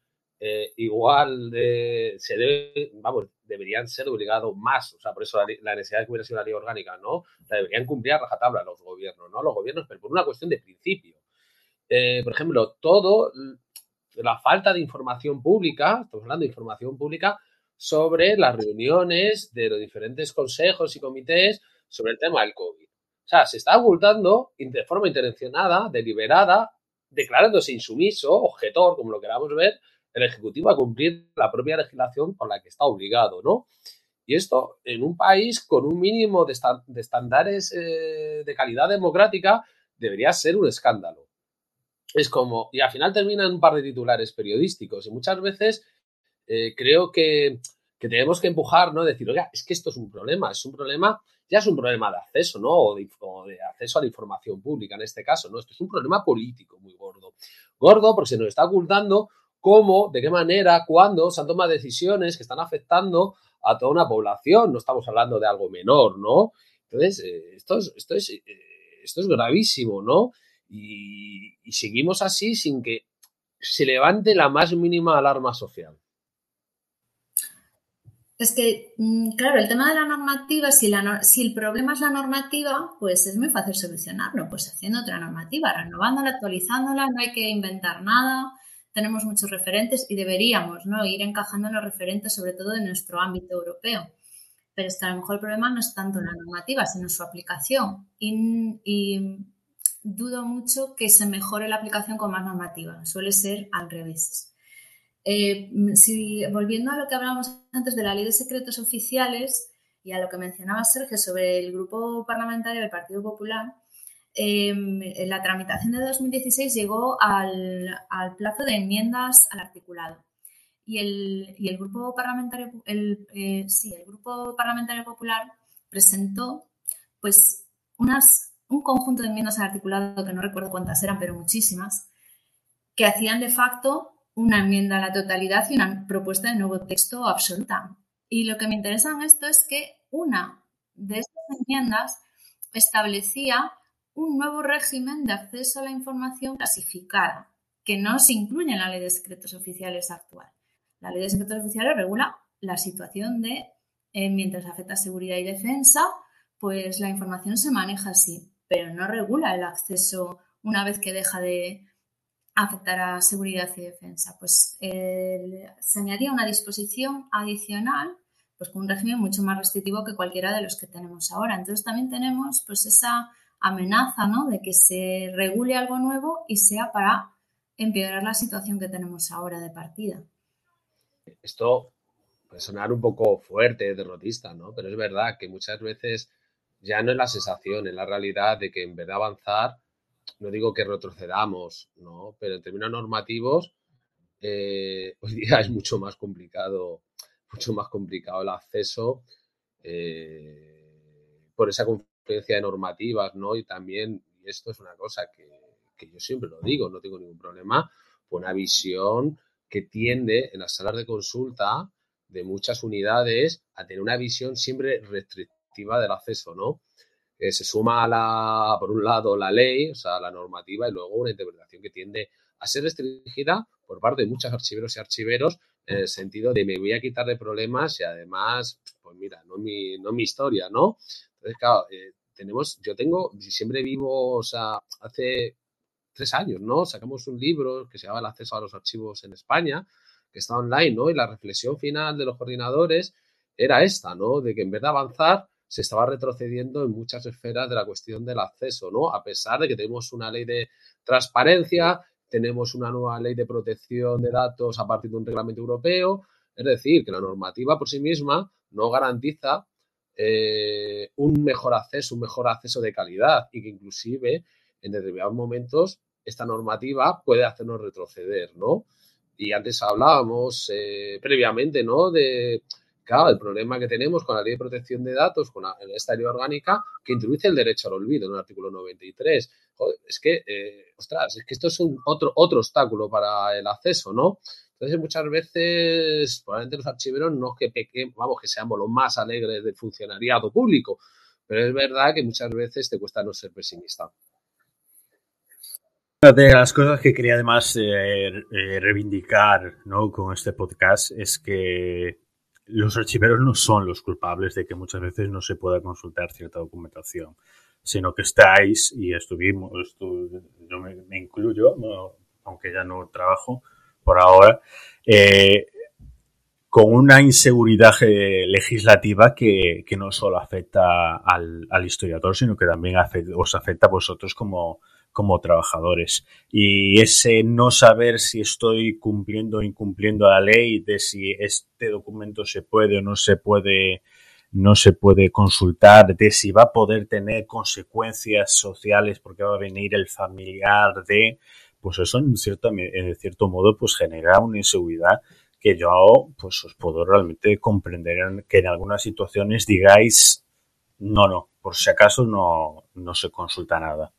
deberían ser obligados más, o sea, por eso la necesidad de que hubiera sido una ley orgánica, ¿no? La deberían cumplir a rajatabla los gobiernos, ¿no? Los gobiernos, pero por una cuestión de principio. Por ejemplo, la falta de información pública, estamos hablando de información pública sobre las reuniones de los diferentes consejos y comités sobre el tema del COVID. O sea, se está ocultando de forma intencionada, deliberada, declarándose insumiso, objetor, como lo queramos ver, el Ejecutivo a cumplir la propia legislación por la que está obligado, ¿no? Y esto, en un país con un mínimo de estándares de calidad democrática, debería ser un escándalo. Es como, y al final terminan un par de titulares periodísticos y muchas veces creo que tenemos que empujar, ¿no? Decir, oiga, es que esto es un problema, ya es un problema de acceso, ¿no? O de acceso a la información pública en este caso, ¿no? Esto es un problema político muy gordo. Gordo porque se nos está ocultando cómo, de qué manera, cuándo se han tomado decisiones que están afectando a toda una población. No estamos hablando de algo menor, ¿no? Entonces, esto es gravísimo, ¿no? Y seguimos así sin que se levante la más mínima alarma social. Es que, claro, el tema de la normativa, si el problema es la normativa, pues es muy fácil solucionarlo, pues haciendo otra normativa, renovándola, actualizándola, no hay que inventar nada, tenemos muchos referentes y deberíamos, ¿no?, ir encajando en los referentes, sobre todo en nuestro ámbito europeo. Pero es que a lo mejor el problema no es tanto la normativa, sino su aplicación. Y dudo mucho que se mejore la aplicación con más normativa. Suele ser al revés. Volviendo a lo que hablábamos antes de la ley de secretos oficiales y a lo que mencionaba Sergio sobre el grupo parlamentario del Partido Popular, la tramitación de 2016 llegó al plazo de enmiendas al articulado. Y el grupo parlamentario, el grupo parlamentario popular presentó pues un conjunto de enmiendas al articulado, que no recuerdo cuántas eran, pero muchísimas, que hacían de facto una enmienda a la totalidad y una propuesta de nuevo texto absoluta. Y lo que me interesa en esto es que una de estas enmiendas establecía un nuevo régimen de acceso a la información clasificada, que no se incluye en la ley de secretos oficiales actual. La ley de secretos oficiales regula la situación de, mientras afecta a seguridad y defensa, pues la información se maneja así, pero no regula el acceso una vez que deja de afectar a seguridad y defensa. Pues se añadía una disposición adicional, pues con un régimen mucho más restrictivo que cualquiera de los que tenemos ahora. Entonces también tenemos pues esa amenaza, ¿no?, de que se regule algo nuevo y sea para empeorar la situación que tenemos ahora de partida. Esto puede sonar un poco fuerte, derrotista, ¿no? Pero es verdad que muchas veces ya no es la sensación, es la realidad de que en vez de avanzar, no digo que retrocedamos, ¿no? Pero en términos normativos, hoy día es mucho más complicado el acceso por esa confluencia de normativas, ¿no? Y también, y esto es una cosa que yo siempre lo digo, no tengo ningún problema, por una visión que tiende en las salas de consulta de muchas unidades a tener una visión siempre restrictiva del acceso, ¿no? Se suma por un lado, la ley, o sea, la normativa, y luego una interpretación que tiende a ser restringida por parte de muchos archiveros y archiveros en el sentido de me voy a quitar de problemas y además, pues mira, no mi historia, ¿no? Entonces, claro, siempre vivo, o sea, hace 3 años, ¿no? Sacamos un libro que se llama El acceso a los archivos en España, que está online, ¿no? Y la reflexión final de los coordinadores era esta, ¿no? De que en vez de avanzar, se estaba retrocediendo en muchas esferas de la cuestión del acceso, ¿no? A pesar de que tenemos una ley de transparencia, tenemos una nueva ley de protección de datos a partir de un reglamento europeo, es decir, que la normativa por sí misma no garantiza un mejor acceso de calidad y que inclusive en determinados momentos esta normativa puede hacernos retroceder, ¿no? Y antes hablábamos previamente, ¿no?, de, claro, el problema que tenemos con la Ley de Protección de Datos, con esta ley orgánica, que introduce el derecho al olvido en el artículo 93. Joder, es que esto es otro obstáculo para el acceso, ¿no? Entonces, muchas veces, probablemente los archiveros no es que seamos los más alegres del funcionariado público, pero es verdad que muchas veces te cuesta no ser pesimista. Una de las cosas que quería además reivindicar, ¿no?, con este podcast es que los archiveros no son los culpables de que muchas veces no se pueda consultar cierta documentación, sino que estáis, y yo me incluyo, ¿no?, aunque ya no trabajo por ahora, con una inseguridad legislativa que no solo afecta al historiador, sino que también os afecta a vosotros como trabajadores. Y ese no saber si estoy cumpliendo o incumpliendo la ley, de si este documento se puede o no se puede consultar, de si va a poder tener consecuencias sociales porque va a venir el familiar pues eso en cierto modo pues genera una inseguridad que yo pues os puedo realmente comprender que en algunas situaciones digáis no, por si acaso no se consulta nada.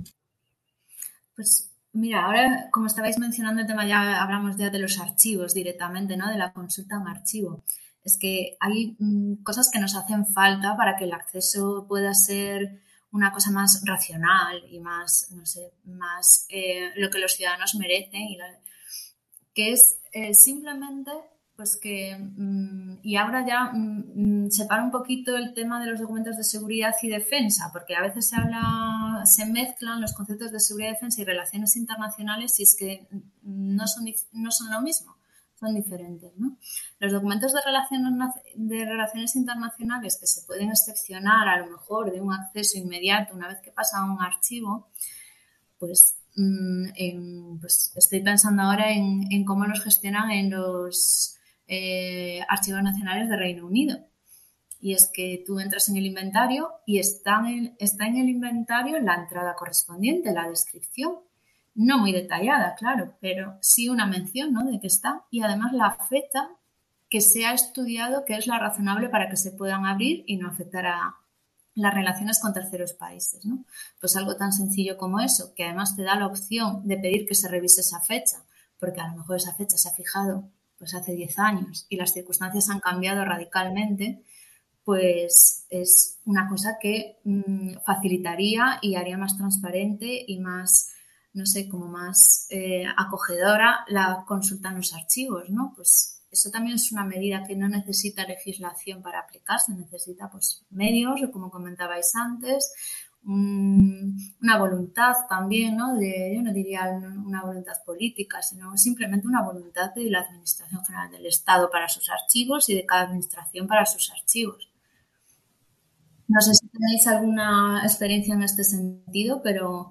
Pues mira, ahora como estabais mencionando el tema, ya hablamos ya de los archivos directamente, ¿no?, de la consulta a un archivo. Es que hay cosas que nos hacen falta para que el acceso pueda ser una cosa más racional y más, no sé, más lo que los ciudadanos merecen, que es simplemente pues que, y ahora ya separo un poquito el tema de los documentos de seguridad y defensa, porque a veces se mezclan los conceptos de seguridad y defensa y relaciones internacionales y es que no son lo mismo, son diferentes, ¿no? Los documentos de relaciones internacionales que se pueden excepcionar a lo mejor de un acceso inmediato una vez que pasa a un archivo, pues estoy pensando ahora en cómo los gestionan en los archivos nacionales de Reino Unido. Y es que tú entras en el inventario y está en el inventario la entrada correspondiente, la descripción. No muy detallada, claro, pero sí una mención, ¿no?, de que está. Y además la fecha que se ha estudiado que es la razonable para que se puedan abrir y no afectar a las relaciones con terceros países, ¿no? Pues algo tan sencillo como eso, que además te da la opción de pedir que se revise esa fecha, porque a lo mejor esa fecha se ha fijado pues hace 10 años y las circunstancias han cambiado radicalmente, pues es una cosa que facilitaría y haría más transparente y más, no sé, como más acogedora la consulta en los archivos, ¿no? Pues eso también es una medida que no necesita legislación para aplicarse, necesita pues medios, como comentabais antes, una voluntad también, ¿no? Yo no diría una voluntad política, sino simplemente una voluntad de la Administración General del Estado para sus archivos y de cada administración para sus archivos. No sé si tenéis alguna experiencia en este sentido, pero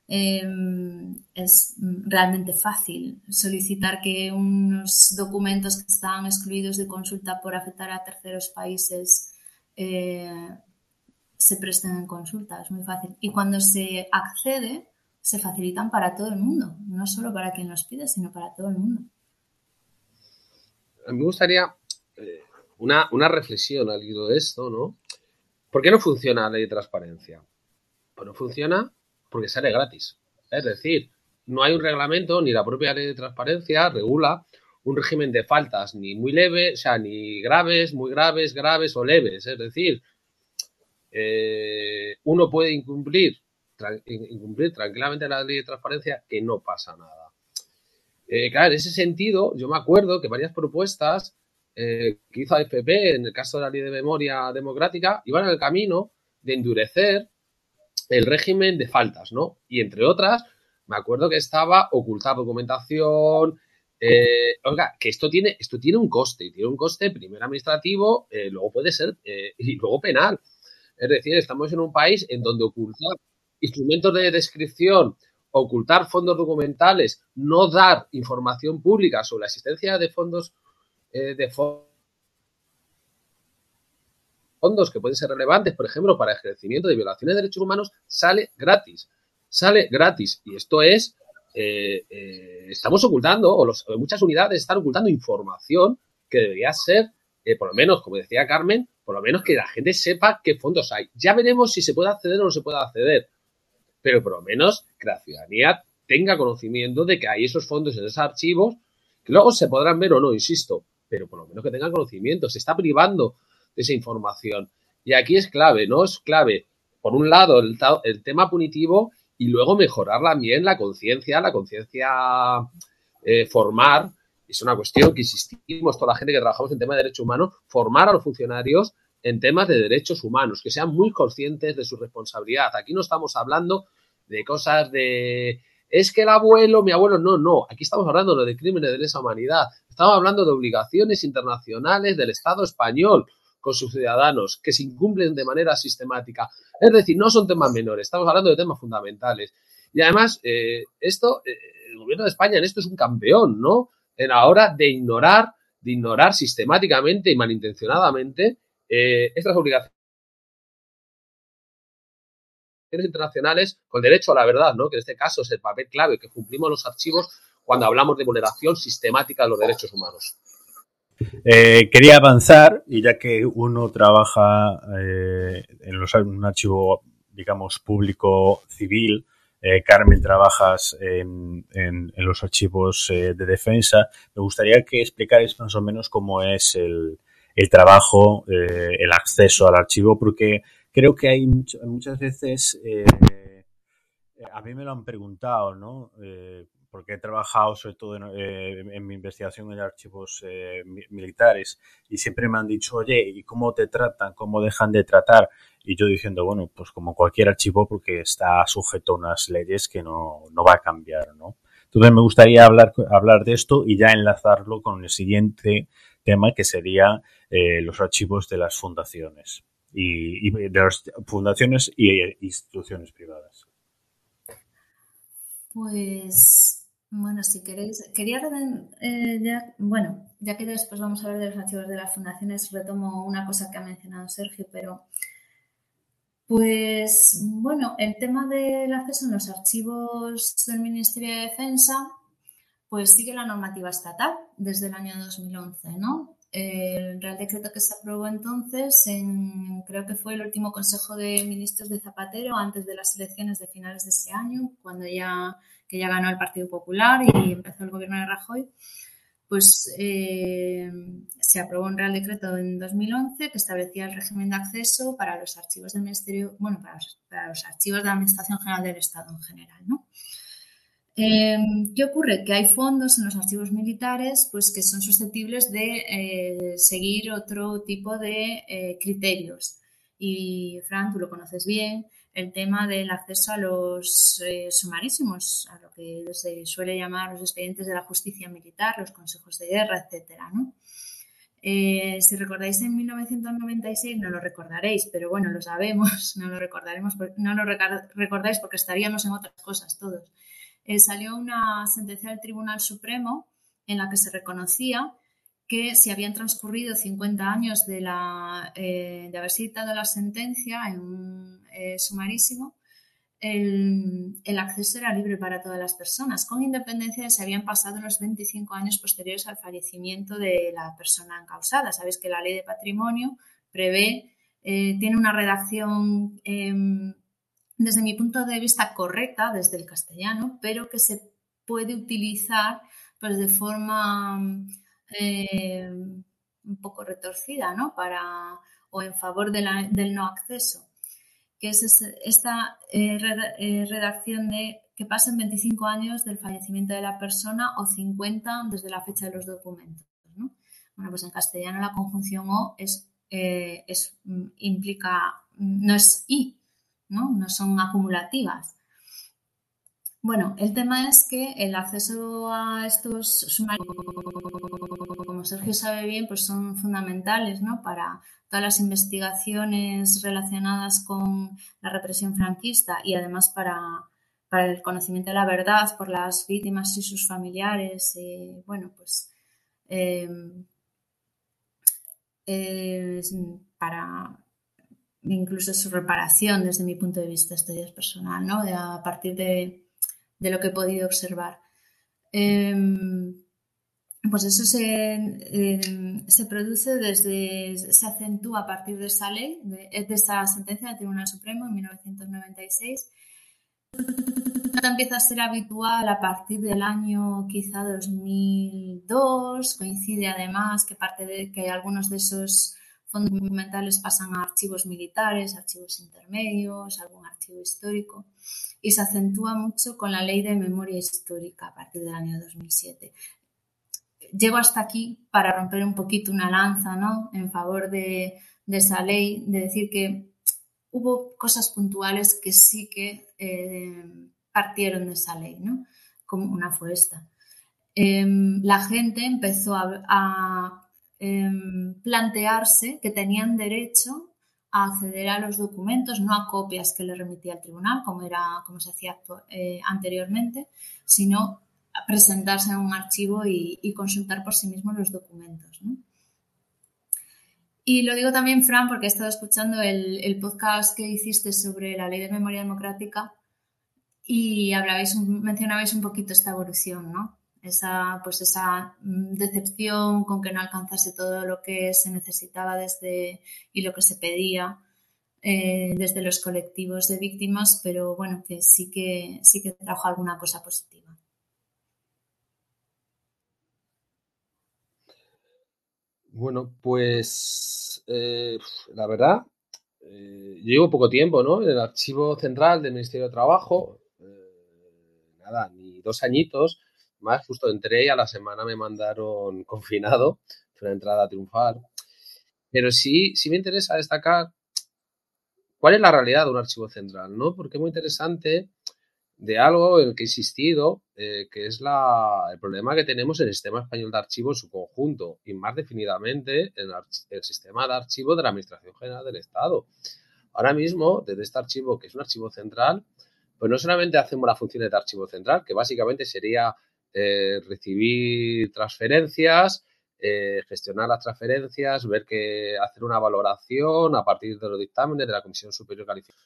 es realmente fácil solicitar que unos documentos que están excluidos de consulta por afectar a terceros países se presten en consulta, es muy fácil. Y cuando se accede, se facilitan para todo el mundo, no solo para quien los pide, sino para todo el mundo. A mí me gustaría una reflexión al hilo de esto, ¿no? ¿Por qué no funciona la ley de transparencia? Pues no funciona porque sale gratis. Es decir, no hay un reglamento, ni la propia ley de transparencia regula un régimen de faltas ni muy leve, o sea, ni graves, muy graves, graves o leves. Es decir, uno puede incumplir tranquilamente la ley de transparencia que no pasa nada. Claro, en ese sentido, yo me acuerdo que varias propuestas que hizo AFP en el caso de la ley de memoria democrática iban en el camino de endurecer el régimen de faltas, ¿no? Y entre otras, me acuerdo que estaba ocultar documentación. Oiga, que esto tiene un coste primero administrativo, luego puede ser y luego penal. Es decir, estamos en un país en donde ocultar instrumentos de descripción, ocultar fondos documentales, no dar información pública sobre la existencia de fondos que pueden ser relevantes, por ejemplo, para ejercimiento de violaciones de derechos humanos, sale gratis. Y esto es, estamos ocultando, o muchas unidades están ocultando información que debería ser, por lo menos, como decía Carmen, por lo menos que la gente sepa qué fondos hay. Ya veremos si se puede acceder o no se puede acceder, pero por lo menos que la ciudadanía tenga conocimiento de que hay esos fondos en esos archivos, que luego se podrán ver o no, insisto, pero por lo menos que tengan conocimiento. Se está privando de esa información. Y aquí es clave, ¿no? Es clave, por un lado, el tema punitivo y luego mejorar también la conciencia formar. Es una cuestión que insistimos, toda la gente que trabajamos en temas de derechos humanos, formar a los funcionarios en temas de derechos humanos, que sean muy conscientes de su responsabilidad. Aquí no estamos hablando de cosas de es que mi abuelo, no. Aquí estamos hablando de crímenes de lesa humanidad. Estamos hablando de obligaciones internacionales del Estado español con sus ciudadanos que se incumplen de manera sistemática. Es decir, no son temas menores, estamos hablando de temas fundamentales. Y además, el gobierno de España en esto es un campeón, ¿no? En la hora de ignorar sistemáticamente y malintencionadamente estas obligaciones internacionales con derecho a la verdad, ¿no? Que en este caso es el papel clave que cumplimos los archivos cuando hablamos de vulneración sistemática de los derechos humanos. Quería avanzar, y ya que uno trabaja en un archivo, digamos, público civil, Carmen, trabajas en los archivos de defensa, me gustaría que explicarais más o menos cómo es el trabajo, el acceso al archivo, porque creo que hay muchas veces, a mí me lo han preguntado, ¿no? Porque he trabajado sobre todo en mi investigación en archivos militares y siempre me han dicho, oye, ¿y cómo te tratan? ¿Cómo dejan de tratar? Y yo diciendo, bueno, pues como cualquier archivo porque está sujeto a unas leyes que no va a cambiar, ¿no? Entonces me gustaría hablar de esto y ya enlazarlo con el siguiente tema que sería los archivos de las fundaciones y de las fundaciones y instituciones privadas. Pues, bueno, si queréis, ya que después vamos a hablar de los archivos de las fundaciones, retomo una cosa que ha mencionado Sergio, pero pues, bueno, el tema del acceso a los archivos del Ministerio de Defensa, pues sigue la normativa estatal desde el año 2011, ¿no? El Real Decreto que se aprobó entonces, creo que fue el último Consejo de Ministros de Zapatero antes de las elecciones de finales de ese año, que ya ganó el Partido Popular y empezó el gobierno de Rajoy, pues se aprobó un Real Decreto en 2011 que establecía el régimen de acceso para los archivos del Ministerio, para los archivos de la Administración General del Estado en general, ¿no? ¿Qué ocurre? Que hay fondos en los archivos militares pues, que son susceptibles de seguir otro tipo de criterios. Y, Fran, tú lo conoces bien, el tema del acceso a los sumarísimos, a lo que se suele llamar los expedientes de la justicia militar, los consejos de guerra, etcétera, ¿no? Si recordáis en 1996, no lo recordaréis, pero bueno, lo sabemos, no lo recordáis porque estaríamos en otras cosas todos. Salió una sentencia del Tribunal Supremo en la que se reconocía que si habían transcurrido 50 años de haberse dictado la sentencia en un sumarísimo, el acceso era libre para todas las personas, con independencia de si habían pasado los 25 años posteriores al fallecimiento de la persona encausada. Sabéis que la Ley de Patrimonio prevé, tiene una redacción, desde mi punto de vista, correcta desde el castellano, pero que se puede utilizar pues, de forma un poco retorcida, ¿no? O en favor del no acceso, que es esta redacción de que pasen 25 años del fallecimiento de la persona o 50 desde la fecha de los documentos, ¿no? Bueno, pues en castellano la conjunción o implica, no es y, ¿no? No son acumulativas. Bueno, el tema es que el acceso a estos sumarios, como Sergio sabe bien, pues son fundamentales, ¿no? Para todas las investigaciones relacionadas con la represión franquista y además para el conocimiento de la verdad por las víctimas y sus familiares. Bueno, pues para incluso su reparación desde mi punto de vista, esto ya es personal, ¿no? A partir de lo que he podido observar. Pues eso se produce se acentúa a partir de esa ley, de esa sentencia del Tribunal Supremo en 1996. Empieza a ser habitual a partir del año quizá 2002, coincide además que algunos de esos fondos documentales pasan a archivos militares, archivos intermedios, algún archivo histórico, y se acentúa mucho con la Ley de Memoria Histórica a partir del año 2007. Llego hasta aquí para romper un poquito una lanza, ¿no?, en favor de esa ley, de decir que hubo cosas puntuales que sí que partieron de esa ley, ¿no? Como una fue esta. La gente empezó a plantearse que tenían derecho a acceder a los documentos, no a copias que le remitía el tribunal, como se hacía anteriormente, sino a presentarse en un archivo y consultar por sí mismos los documentos, ¿no? Y lo digo también, Fran, porque he estado escuchando el podcast que hiciste sobre la Ley de Memoria Democrática y mencionabais un poquito esta evolución, ¿no? Esa decepción con que no alcanzase todo lo que se necesitaba y lo que se pedía desde los colectivos de víctimas, pero bueno, que sí que trajo alguna cosa positiva. Bueno, pues la verdad, yo llevo poco tiempo, ¿no?, en el archivo central del Ministerio de Trabajo, nada, ni 2 añitos, más justo entré y a la semana me mandaron confinado, fue una entrada triunfal, pero sí me interesa destacar cuál es la realidad de un archivo central, ¿no?, porque es muy interesante de algo en el que he insistido, que es el problema que tenemos en el sistema español de archivo en su conjunto y más definidamente en el sistema de archivo de la Administración General del Estado. Ahora mismo, desde este archivo, que es un archivo central, pues no solamente hacemos las funciones de archivo central, que básicamente sería recibir transferencias, gestionar las transferencias, hacer una valoración a partir de los dictámenes de la Comisión Superior de Calificación,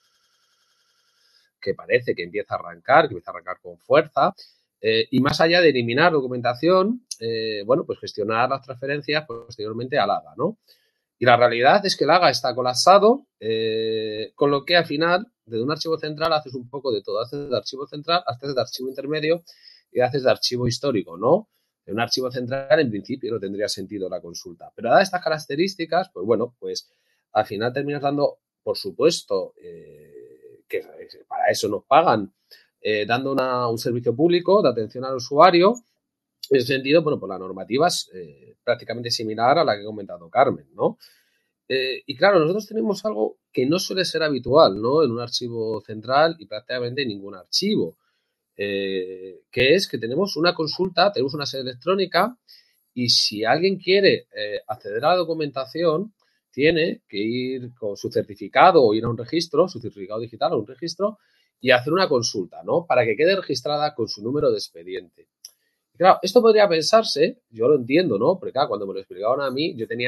que parece que empieza a arrancar con fuerza, y más allá de eliminar documentación, bueno, pues gestionar las transferencias posteriormente al AGA, ¿no? Y la realidad es que el AGA está colapsado, con lo que al final, desde un archivo central haces un poco de todo. Haces de archivo central, haces de archivo intermedio y haces de archivo histórico, ¿no? En un archivo central, en principio, no tendría sentido la consulta. Pero dadas estas características, pues bueno, pues al final terminas dando, por supuesto, que para eso nos pagan dando un servicio público de atención al usuario. En ese sentido, bueno, pues la normativa es prácticamente similar a la que ha comentado Carmen, ¿no? Y claro, nosotros tenemos algo que no suele ser habitual, ¿no? En un archivo central y prácticamente en ningún archivo, que es que tenemos una consulta, tenemos una sede electrónica y si alguien quiere acceder a la documentación, tiene que ir con su certificado o ir a un registro, su certificado digital o un registro y hacer una consulta, ¿no? Para que quede registrada con su número de expediente. Claro, esto podría pensarse, yo lo entiendo, ¿no? Porque claro, cuando me lo explicaban a mí, yo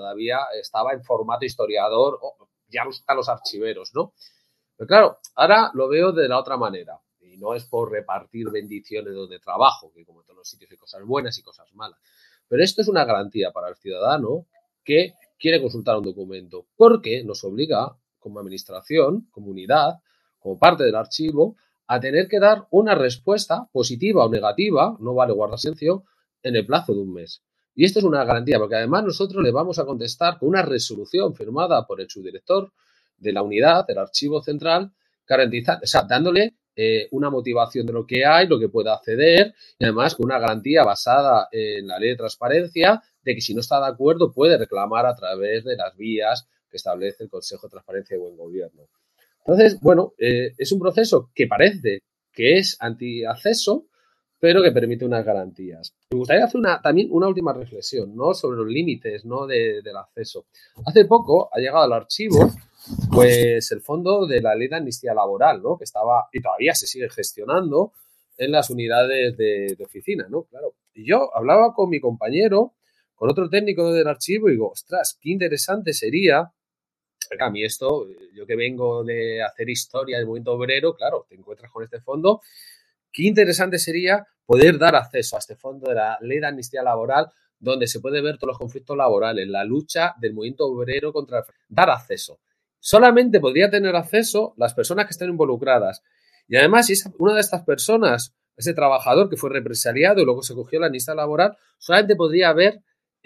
estaba en formato historiador, ya están los archiveros, ¿no? Pero claro, ahora lo veo de la otra manera. Y no es por repartir bendiciones donde trabajo, que como en todos los sitios hay cosas buenas y cosas malas. Pero esto es una garantía para el ciudadano que quiere consultar un documento, porque nos obliga, como administración, comunidad, como parte del archivo, a tener que dar una respuesta positiva o negativa, no vale guardar silencio, en el plazo de un mes. Y esto es una garantía, porque además nosotros le vamos a contestar con una resolución firmada por el subdirector de la unidad, del archivo central, garantizando, o sea, dándole una motivación de lo que hay, lo que pueda acceder y además con una garantía basada en la ley de transparencia de que si no está de acuerdo puede reclamar a través de las vías que establece el Consejo de Transparencia y Buen Gobierno. Entonces, bueno, es un proceso que parece que es anti-acceso, pero que permite unas garantías. Me gustaría hacer también una última reflexión, ¿no? Sobre los límites, ¿no? del acceso. Hace poco ha llegado al archivo pues el fondo de la ley de amnistía laboral, ¿no? Que estaba y todavía se sigue gestionando en las unidades de oficina, ¿no? Claro. Y yo hablaba con mi compañero, con otro técnico del archivo y digo, ostras, qué interesante sería. A mí esto, yo que vengo de hacer historia del movimiento obrero, claro, te encuentras con este fondo. Qué interesante sería poder dar acceso a este fondo de la ley de amnistía laboral donde se puede ver todos los conflictos laborales, la lucha del movimiento obrero contra dar acceso. Solamente podría tener acceso las personas que estén involucradas. Y además, si es una de estas personas, ese trabajador que fue represaliado y luego se cogió la amnistía laboral, solamente podría ver,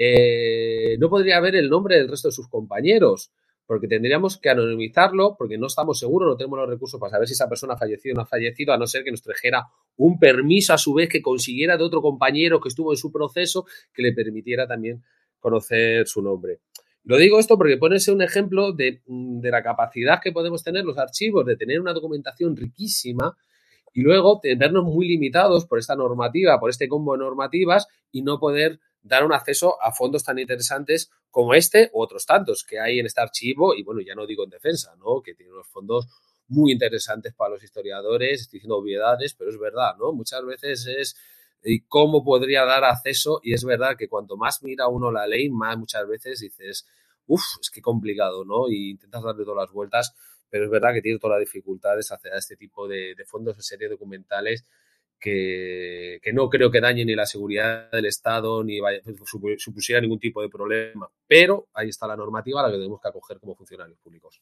no podría ver el nombre del resto de sus compañeros, porque tendríamos que anonimizarlo, porque no estamos seguros, no tenemos los recursos para saber si esa persona ha fallecido o no ha fallecido, a no ser que nos trajera un permiso a su vez que consiguiera de otro compañero que estuvo en su proceso que le permitiera también conocer su nombre. Lo digo esto porque pone un ejemplo de la capacidad que podemos tener los archivos de tener una documentación riquísima y luego vernos muy limitados por esta normativa, por este combo de normativas y no poder dar un acceso a fondos tan interesantes como este u otros tantos que hay en este archivo y bueno, ya no digo en defensa, ¿no? Que tiene unos fondos muy interesantes para los historiadores, estoy diciendo obviedades, pero es verdad, ¿no? Muchas veces es cómo podría dar acceso y es verdad que cuanto más mira uno la ley, más muchas veces dices, es que complicado, ¿no? Y intentas darle todas las vueltas, pero es verdad que tiene todas las dificultades hacia este tipo de fondos de series documentales que no creo que dañe ni la seguridad del Estado ni supusiera ningún tipo de problema. Pero ahí está la normativa a la que tenemos que acoger como funcionarios públicos.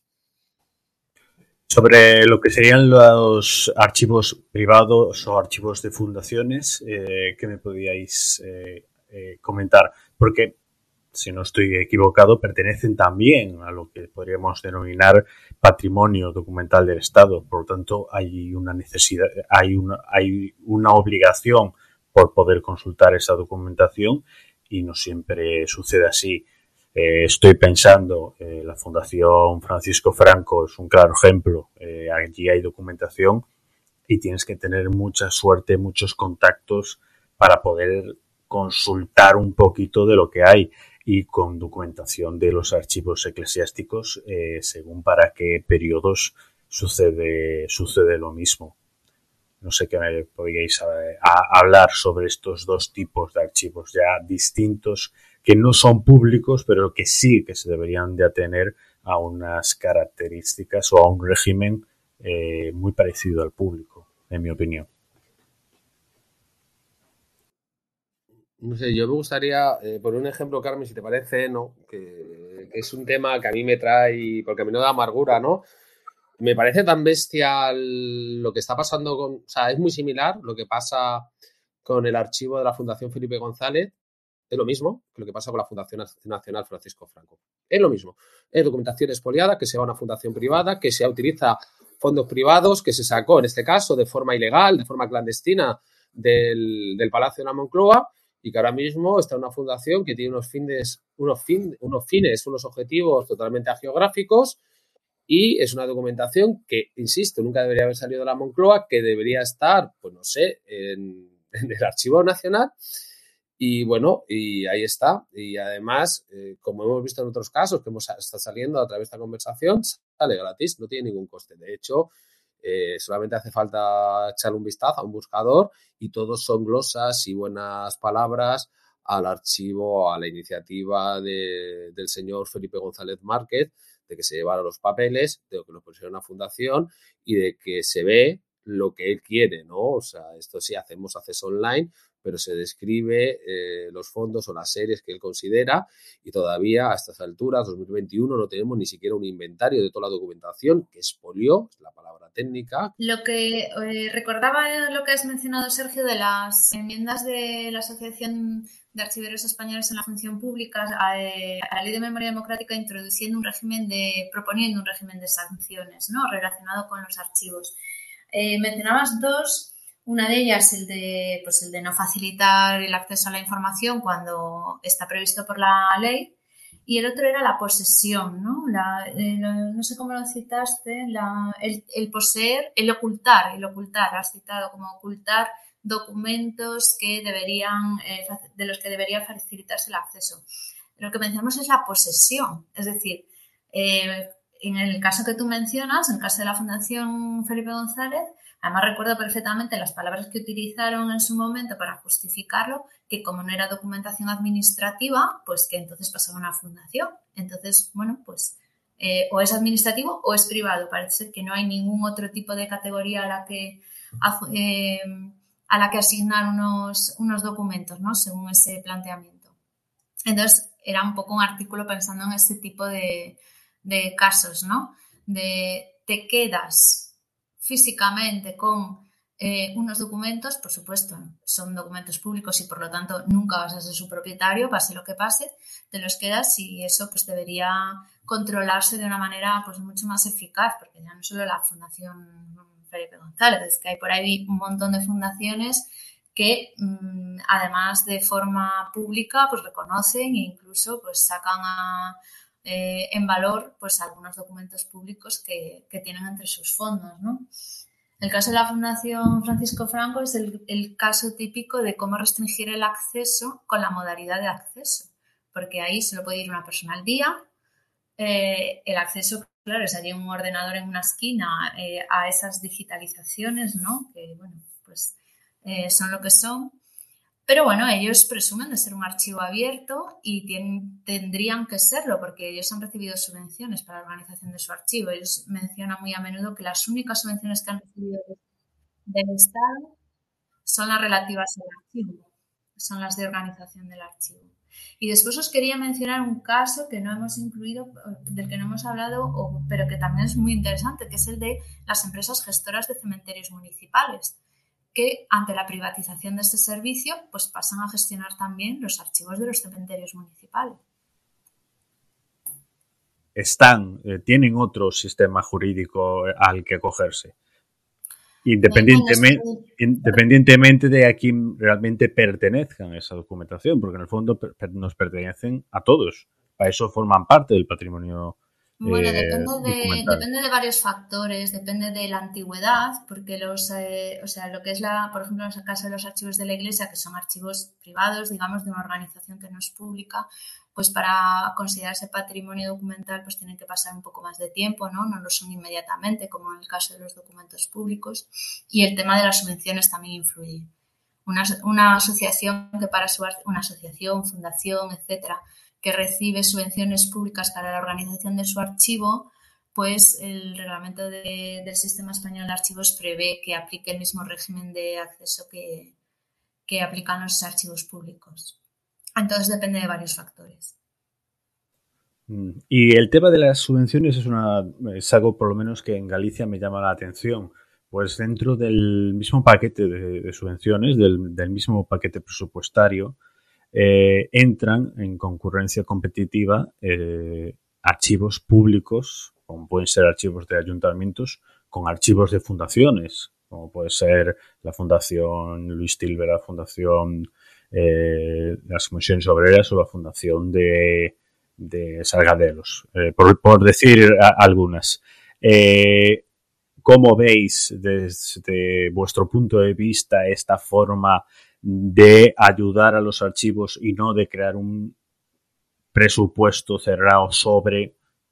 Sobre lo que serían los archivos privados o archivos de fundaciones, ¿qué me podíais comentar? Porque, si no estoy equivocado, pertenecen también a lo que podríamos denominar patrimonio documental del Estado. Por lo tanto, hay una necesidad, hay una obligación por poder consultar esa documentación y no siempre sucede así. Estoy pensando, la Fundación Francisco Franco es un claro ejemplo. Allí hay documentación y tienes que tener mucha suerte, muchos contactos para poder consultar un poquito de lo que hay y con documentación de los archivos eclesiásticos según para qué periodos sucede lo mismo. No sé qué me podríais hablar sobre estos dos tipos de archivos ya distintos que no son públicos, pero que sí que se deberían de atener a unas características o a un régimen muy parecido al público, en mi opinión. No sé, yo me gustaría poner un ejemplo, Carmen, si te parece, ¿no? Que es un tema que a mí me trae, porque a mí no da amargura, ¿no? Me parece tan bestial lo que está pasando o sea, es muy similar lo que pasa con el archivo de la Fundación Felipe González, es lo mismo que lo que pasa con la Fundación Nacional Francisco Franco. Es lo mismo. Es documentación expoliada que se va a una fundación privada, que se utiliza fondos privados que se sacó, en este caso, de forma ilegal, de forma clandestina, del Palacio de la Moncloa, y que ahora mismo está una fundación que tiene unos objetivos totalmente hagiográficos, y es una documentación que, insisto, nunca debería haber salido de la Moncloa, que debería estar, pues no sé, en el Archivo Nacional. Y bueno, y ahí está. Y además, como hemos visto en otros casos que está saliendo a través de esta conversación, sale gratis, no tiene ningún coste. De hecho, solamente hace falta echarle un vistazo a un buscador y todos son glosas y buenas palabras al archivo, a la iniciativa del señor Felipe González Márquez, de que se llevara los papeles, de que lo pusiera una fundación y de que se ve lo que él quiere, ¿no? O sea, esto sí hacemos acceso online, pero se describe los fondos o las series que él considera, y todavía a estas alturas, 2021, no tenemos ni siquiera un inventario de toda la documentación que expolió, es la palabra técnica. Lo que recordaba lo que has mencionado, Sergio, de las enmiendas de la Asociación de Archiveros Españoles en la Función Pública a la Ley de Memoria Democrática, proponiendo un régimen de sanciones, ¿no?, relacionado con los archivos. Mencionabas dos. Una de ellas, el de no facilitar el acceso a la información cuando está previsto por la ley, y el otro era la posesión, ¿no? No sé cómo lo citaste, el poseer, el ocultar, has citado como ocultar documentos que de los que debería facilitarse el acceso. Lo que mencionamos es la posesión, es decir, en el caso que tú mencionas, en el caso de la Fundación Felipe González, además recuerdo perfectamente las palabras que utilizaron en su momento para justificarlo, que como no era documentación administrativa, pues que entonces pasaba a una fundación. Entonces, bueno, pues o es administrativo o es privado. Parece ser que no hay ningún otro tipo de categoría a la que asignar unos documentos, ¿no?, según ese planteamiento. Entonces, era un poco un artículo pensando en este tipo de casos, ¿no? Te quedas físicamente con unos documentos, por supuesto, son documentos públicos y por lo tanto nunca vas a ser su propietario, pase lo que pase, te los quedas, y eso pues debería controlarse de una manera pues mucho más eficaz, porque ya no solo la Fundación Felipe González, es que hay por ahí un montón de fundaciones que además de forma pública pues reconocen e incluso pues sacan en valor pues algunos documentos públicos que tienen entre sus fondos, ¿no? El caso de la Fundación Francisco Franco es el caso típico de cómo restringir el acceso con la modalidad de acceso, porque ahí solo puede ir una persona al día. El acceso, claro, es allí un ordenador en una esquina a esas digitalizaciones, ¿no?, que, bueno, pues son lo que son. Pero bueno, ellos presumen de ser un archivo abierto y tendrían que serlo, porque ellos han recibido subvenciones para la organización de su archivo. Ellos mencionan muy a menudo que las únicas subvenciones que han recibido del Estado son las relativas al archivo, son las de organización del archivo. Y después os quería mencionar un caso que no hemos incluido, del que no hemos hablado, pero que también es muy interesante, que es el de las empresas gestoras de cementerios municipales, que ante la privatización de este servicio pues pasan a gestionar también los archivos de los cementerios municipales. Tienen otro sistema jurídico al que acogerse, independientemente de a quién realmente pertenezcan a esa documentación, porque en el fondo nos pertenecen a todos. Para eso forman parte del patrimonio. Bueno, depende de varios factores, depende de la antigüedad, porque lo que es por ejemplo, en el caso de los archivos de la Iglesia, que son archivos privados, digamos, de una organización que no es pública, pues para considerarse patrimonio documental pues tienen que pasar un poco más de tiempo, ¿no? No lo son inmediatamente, como en el caso de los documentos públicos. Y el tema de las subvenciones también influye. Una asociación fundación, etcétera, que recibe subvenciones públicas para la organización de su archivo, pues el reglamento del Sistema Español de Archivos prevé que aplique el mismo régimen de acceso que aplican los archivos públicos. Entonces depende de varios factores. Y el tema de las subvenciones es algo por lo menos que en Galicia me llama la atención. Pues dentro del mismo paquete de subvenciones, del mismo paquete presupuestario, entran en concurrencia competitiva archivos públicos, como pueden ser archivos de ayuntamientos, con archivos de fundaciones, como puede ser la Fundación Luis Tilber, la Fundación las Comisiones Obreras o la Fundación de Sargadelos, por decir algunas. ¿Cómo veis desde vuestro punto de vista esta forma de ayudar a los archivos y no de crear un presupuesto cerrado sobre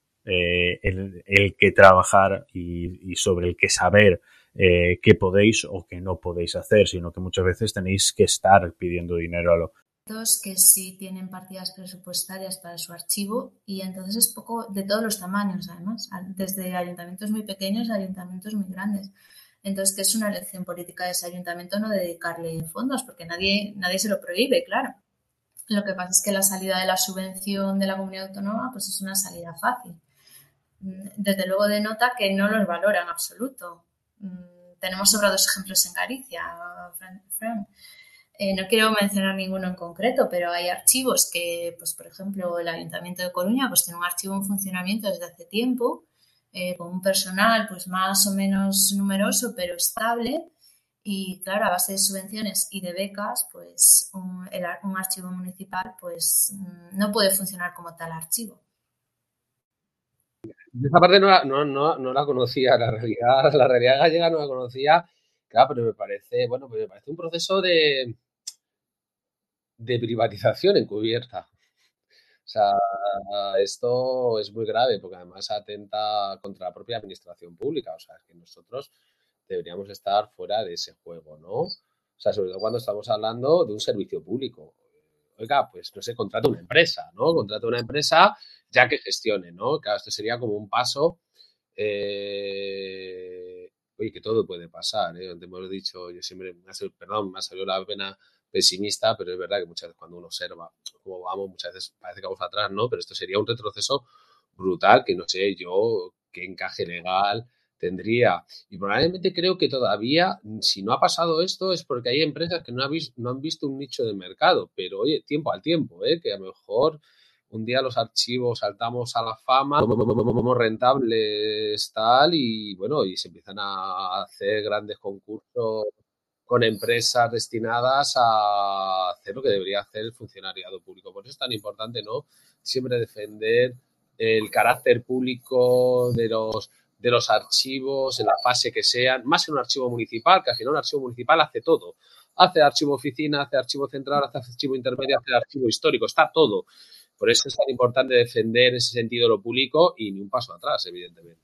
el que trabajar y sobre el que saber qué podéis o qué no podéis hacer, sino que muchas veces tenéis que estar pidiendo dinero a lo que sí tienen partidas presupuestarias para su archivo y entonces es poco de todos los tamaños, además, desde ayuntamientos muy pequeños a ayuntamientos muy grandes. Entonces, que es una elección política de ese ayuntamiento no dedicarle fondos, porque nadie se lo prohíbe, claro. Lo que pasa es que la salida de la subvención de la comunidad autónoma pues es una salida fácil. Desde luego denota que no los valora en absoluto. Tenemos sobrados ejemplos en Galicia, Fran. No quiero mencionar ninguno en concreto, pero hay archivos que, pues por ejemplo, el Ayuntamiento de Coruña pues tiene un archivo en funcionamiento desde hace tiempo, con un personal pues más o menos numeroso, pero estable. Y claro, a base de subvenciones y de becas, pues un archivo municipal pues no puede funcionar como tal archivo. Esa parte no la conocía, la realidad gallega no la conocía, claro, pero me parece un proceso de privatización encubierta. O sea, esto es muy grave porque además atenta contra la propia administración pública. O sea, es que nosotros deberíamos estar fuera de ese juego, ¿no? O sea, sobre todo cuando estamos hablando de un servicio público. Oiga, pues no sé, contrata una empresa, ¿no? Contrata una empresa ya que gestione, ¿no? Claro, esto sería como un paso. Oye, que todo puede pasar, ¿eh? Te hemos dicho, yo siempre, me ha salido la pena pesimista, pero es verdad que muchas veces cuando uno observa cómo vamos, muchas veces parece que vamos atrás, ¿no? Pero esto sería un retroceso brutal que no sé yo qué encaje legal tendría. Y probablemente creo que todavía, si no ha pasado esto, es porque hay empresas que no han visto un nicho de mercado. Pero oye, tiempo al tiempo, ¿eh? Que a lo mejor un día los archivos saltamos a la fama como rentables tal y bueno, y se empiezan a hacer grandes concursos con empresas destinadas a hacer lo que debería hacer el funcionariado público. Por eso es tan importante, ¿no? Siempre defender el carácter público de los archivos en la fase que sean, más en un archivo municipal, que al final un archivo municipal hace todo. Hace archivo oficina, hace archivo central, hace archivo intermedio, hace archivo histórico, está todo. Por eso es tan importante defender en ese sentido lo público y ni un paso atrás, evidentemente.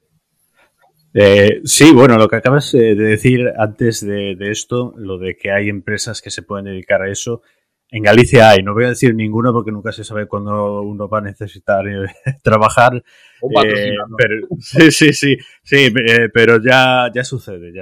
Sí, bueno, lo que acabas de decir antes de esto, lo de que hay empresas que se pueden dedicar a eso, en Galicia hay, no voy a decir ninguno porque nunca se sabe cuándo uno va a necesitar trabajar. Pero, sí, pero ya sucede.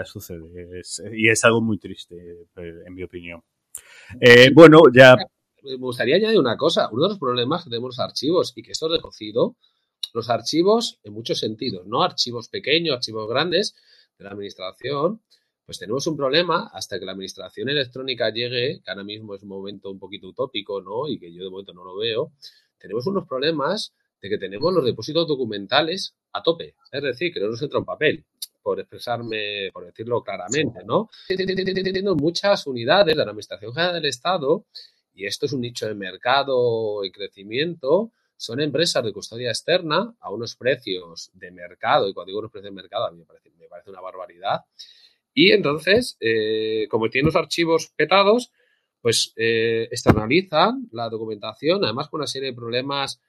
Y es algo muy triste, en mi opinión. Bueno, ya... Me gustaría añadir una cosa. Uno de los problemas que tenemos los archivos y que esto es reconocido, los archivos en muchos sentidos, no archivos pequeños, archivos grandes de la administración, pues tenemos un problema hasta que la administración electrónica llegue, que ahora mismo es un momento un poquito utópico, ¿no? Y que yo de momento no lo veo. Tenemos unos problemas de que tenemos los depósitos documentales a tope. Es decir, que no nos entra un papel, por expresarme, por decirlo claramente, ¿no? Tenemos muchas unidades de la Administración General del Estado, y esto es un nicho de mercado en crecimiento. Son empresas de custodia externa a unos precios de mercado, y cuando digo unos precios de mercado a mí me parece una barbaridad. Y entonces, como tienen los archivos petados, pues externalizan la documentación, además con una serie de problemas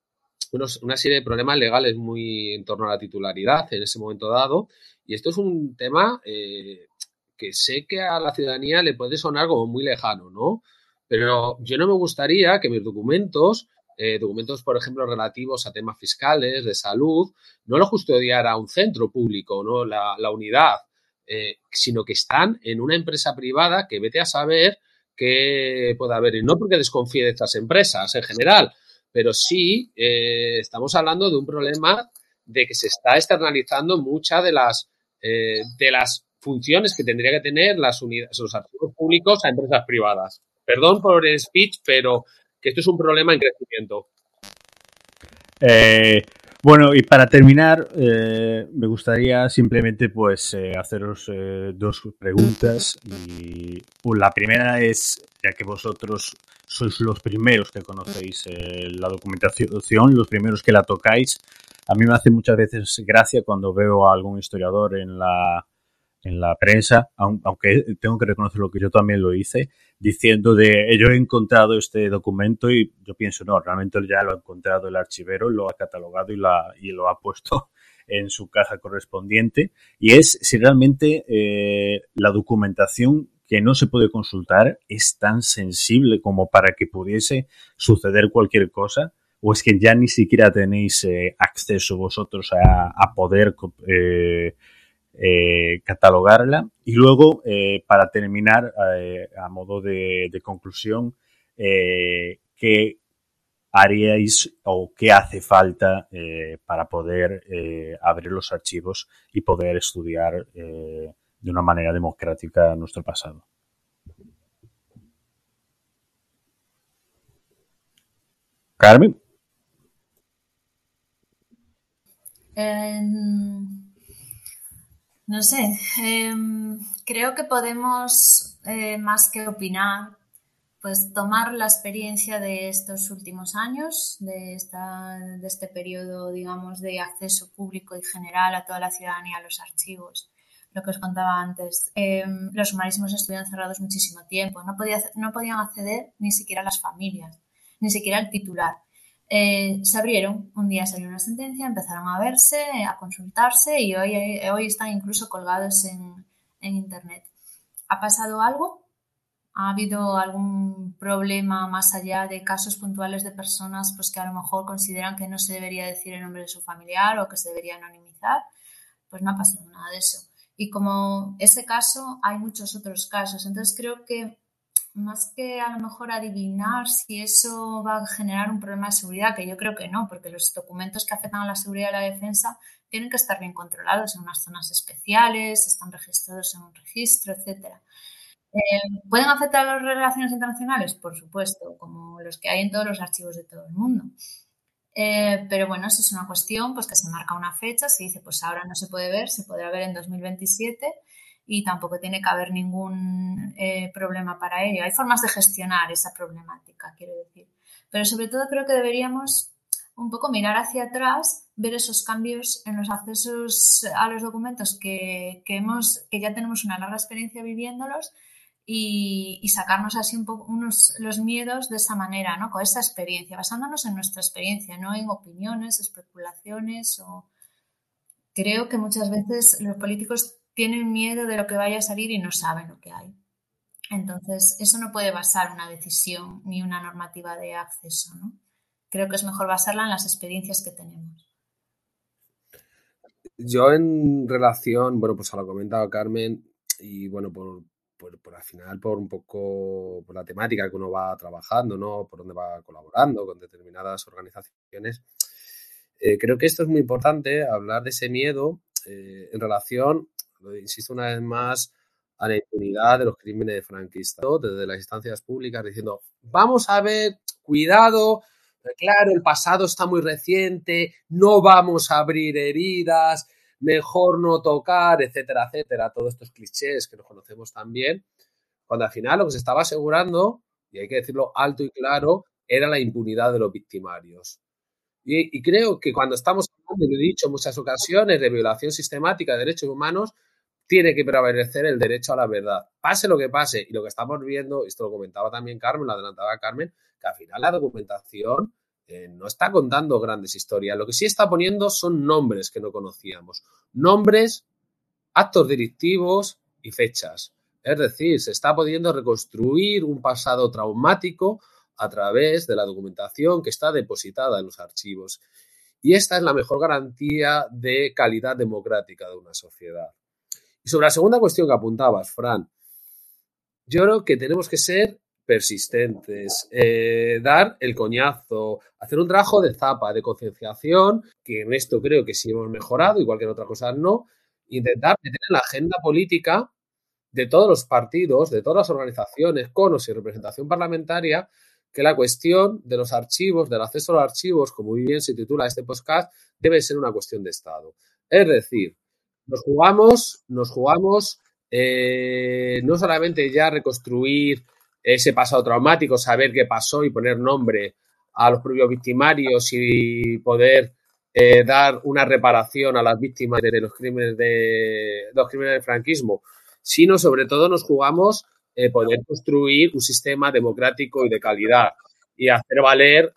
legales muy en torno a la titularidad en ese momento dado. Y esto es un tema que sé que a la ciudadanía le puede sonar como muy lejano, ¿no? Pero yo no me gustaría que mis documentos, por ejemplo, relativos a temas fiscales, de salud, no lo custodiara un centro público, ¿no? La unidad, sino que están en una empresa privada que vete a saber qué puede haber. Y no porque desconfíe de estas empresas en general, pero sí estamos hablando de un problema de que se está externalizando muchas de las funciones que tendría que tener los archivos públicos a empresas privadas. Perdón por el speech, pero que esto es un problema en crecimiento. Bueno, y para terminar, me gustaría simplemente pues haceros dos preguntas. Y la primera es, ya que vosotros sois los primeros que conocéis la documentación, los primeros que la tocáis, a mí me hace muchas veces gracia cuando veo a algún historiador en la prensa, aunque tengo que reconocer lo que yo también lo hice, diciendo de yo he encontrado este documento y yo pienso, no, realmente ya lo ha encontrado el archivero, lo ha catalogado y lo ha puesto en su caja correspondiente. Y es si realmente la documentación que no se puede consultar es tan sensible como para que pudiese suceder cualquier cosa, o es que ya ni siquiera tenéis acceso vosotros a poder catalogarla. Y luego, para terminar, a modo de conclusión, ¿qué haríais o qué hace falta para poder abrir los archivos y poder estudiar de una manera democrática nuestro pasado? Carmen. No sé, creo que podemos, más que opinar, pues tomar la experiencia de estos últimos años, de este periodo, digamos, de acceso público y general a toda la ciudadanía a los archivos. Lo que os contaba antes, los humanismos estuvieron cerrados muchísimo tiempo, no podían acceder ni siquiera las familias, ni siquiera el titular. Se abrieron, un día salió una sentencia, empezaron a verse, a consultarse y hoy están incluso colgados en Internet. ¿Ha pasado algo? ¿Ha habido algún problema más allá de casos puntuales de personas pues, que a lo mejor consideran que no se debería decir el nombre de su familiar o que se debería anonimizar? Pues no ha pasado nada de eso. Y como ese caso, hay muchos otros casos. Entonces creo que más que a lo mejor adivinar si eso va a generar un problema de seguridad, que yo creo que no, porque los documentos que afectan a la seguridad y la defensa tienen que estar bien controlados en unas zonas especiales, están registrados en un registro, etcétera. ¿Pueden afectar a las relaciones internacionales? Por supuesto, como los que hay en todos los archivos de todo el mundo. Pero bueno, eso es una cuestión pues que se marca una fecha, se dice pues ahora no se puede ver, se podrá ver en 2027 y tampoco tiene que haber ningún problema para ello. Hay formas de gestionar esa problemática, quiero decir. Pero sobre todo creo que deberíamos un poco mirar hacia atrás, ver esos cambios en los accesos a los documentos que ya tenemos una larga experiencia viviéndolos y sacarnos así un poco los miedos de esa manera, ¿no? Con esa experiencia, basándonos en nuestra experiencia, no en opiniones, especulaciones o... Creo que muchas veces los políticos tienen miedo de lo que vaya a salir y no saben lo que hay. Entonces, eso no puede basar una decisión ni una normativa de acceso, ¿no? Creo que es mejor basarla en las experiencias que tenemos. Yo en relación, bueno, pues a lo que ha comentado Carmen y bueno, por al final, por un poco por la temática que uno va trabajando, ¿no? Por donde va colaborando con determinadas organizaciones. Creo que esto es muy importante, hablar de ese miedo en relación, insisto una vez más, a la impunidad de los crímenes franquistas, ¿no? Desde las instancias públicas diciendo, vamos a ver, cuidado, claro, el pasado está muy reciente, no vamos a abrir heridas, mejor no tocar, etcétera, etcétera, todos estos clichés que nos conocemos también, cuando al final lo que se estaba asegurando, y hay que decirlo alto y claro, era la impunidad de los victimarios. Y creo que cuando estamos hablando, y lo he dicho en muchas ocasiones, de violación sistemática de derechos humanos, tiene que prevalecer el derecho a la verdad. Pase lo que pase, y lo que estamos viendo, esto lo comentaba también Carmen, lo adelantaba Carmen, que al final la documentación no está contando grandes historias. Lo que sí está poniendo son nombres que no conocíamos. Nombres, actos delictivos y fechas. Es decir, se está pudiendo reconstruir un pasado traumático a través de la documentación que está depositada en los archivos. Y esta es la mejor garantía de calidad democrática de una sociedad. Y sobre la segunda cuestión que apuntabas, Fran, yo creo que tenemos que ser persistentes, dar el coñazo, hacer un trabajo de zapa, de concienciación, que en esto creo que sí hemos mejorado, igual que en otras cosas no, intentar meter en la agenda política de todos los partidos, de todas las organizaciones, con o sin representación parlamentaria, que la cuestión de los archivos, del acceso a los archivos, como muy bien se titula este podcast, debe ser una cuestión de Estado. Es decir, nos jugamos no solamente ya reconstruir ese pasado traumático, saber qué pasó y poner nombre a los propios victimarios y poder dar una reparación a las víctimas de los crímenes del franquismo, sino sobre todo nos jugamos poder construir un sistema democrático y de calidad y hacer valer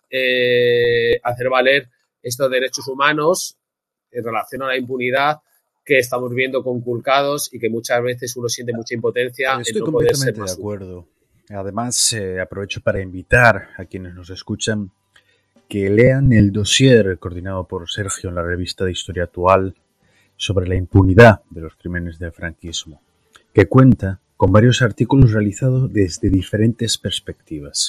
estos derechos humanos en relación a la impunidad que estamos viendo conculcados y que muchas veces uno siente mucha impotencia Estoy en no poder ser completamente más de acuerdo. Además, aprovecho para invitar a quienes nos escuchan que lean el dossier coordinado por Sergio en la revista de Historia Actual sobre la impunidad de los crímenes del franquismo, que cuenta con varios artículos realizados desde diferentes perspectivas.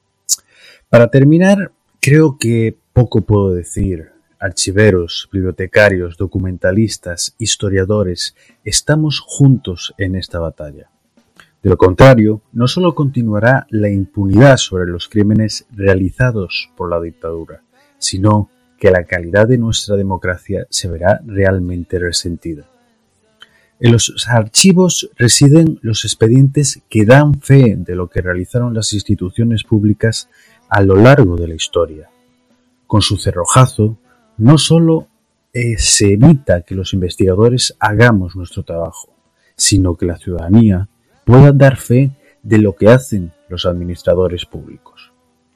Para terminar, creo que poco puedo decir. Archiveros, bibliotecarios, documentalistas, historiadores, estamos juntos en esta batalla. De lo contrario, no solo continuará la impunidad sobre los crímenes realizados por la dictadura, sino que la calidad de nuestra democracia se verá realmente resentida. En los archivos residen los expedientes que dan fe de lo que realizaron las instituciones públicas a lo largo de la historia. Con su cerrojazo, no solo se evita que los investigadores hagamos nuestro trabajo, sino que la ciudadanía pueda dar fe de lo que hacen los administradores públicos.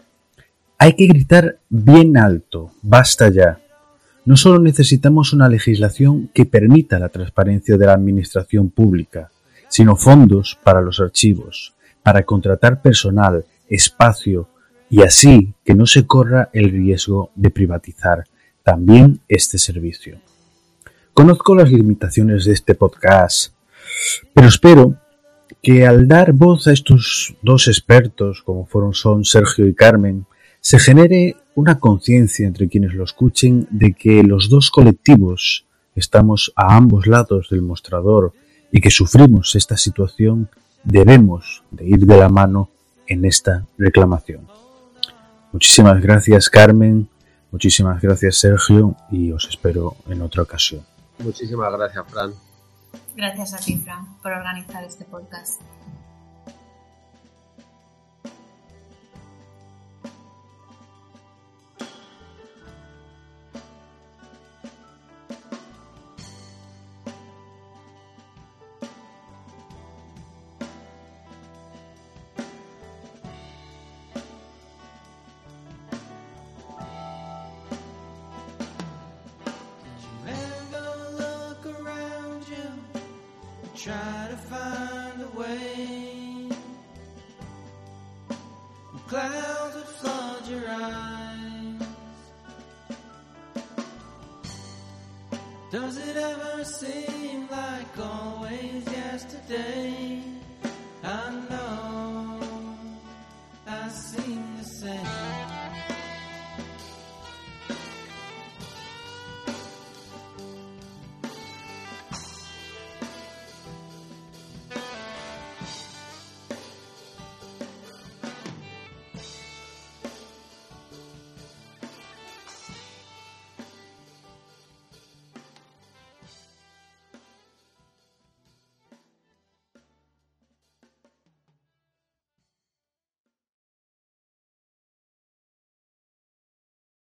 Hay que gritar bien alto, basta ya. No solo necesitamos una legislación que permita la transparencia de la administración pública, sino fondos para los archivos, para contratar personal, espacio y así que no se corra el riesgo de privatizar también este servicio. Conozco las limitaciones de este podcast, pero espero que al dar voz a estos dos expertos, como son Sergio y Carmen, se genere una conciencia entre quienes lo escuchen de que los dos colectivos estamos a ambos lados del mostrador y que sufrimos esta situación, debemos de ir de la mano en esta reclamación. Muchísimas gracias, Carmen. Muchísimas gracias, Sergio, y os espero en otra ocasión. Muchísimas gracias, Fran. Gracias a ti, Fran, por organizar este podcast. Try to find a way. Clouds would flood your eyes. Does it ever seem like always yesterday? I know I seem the same.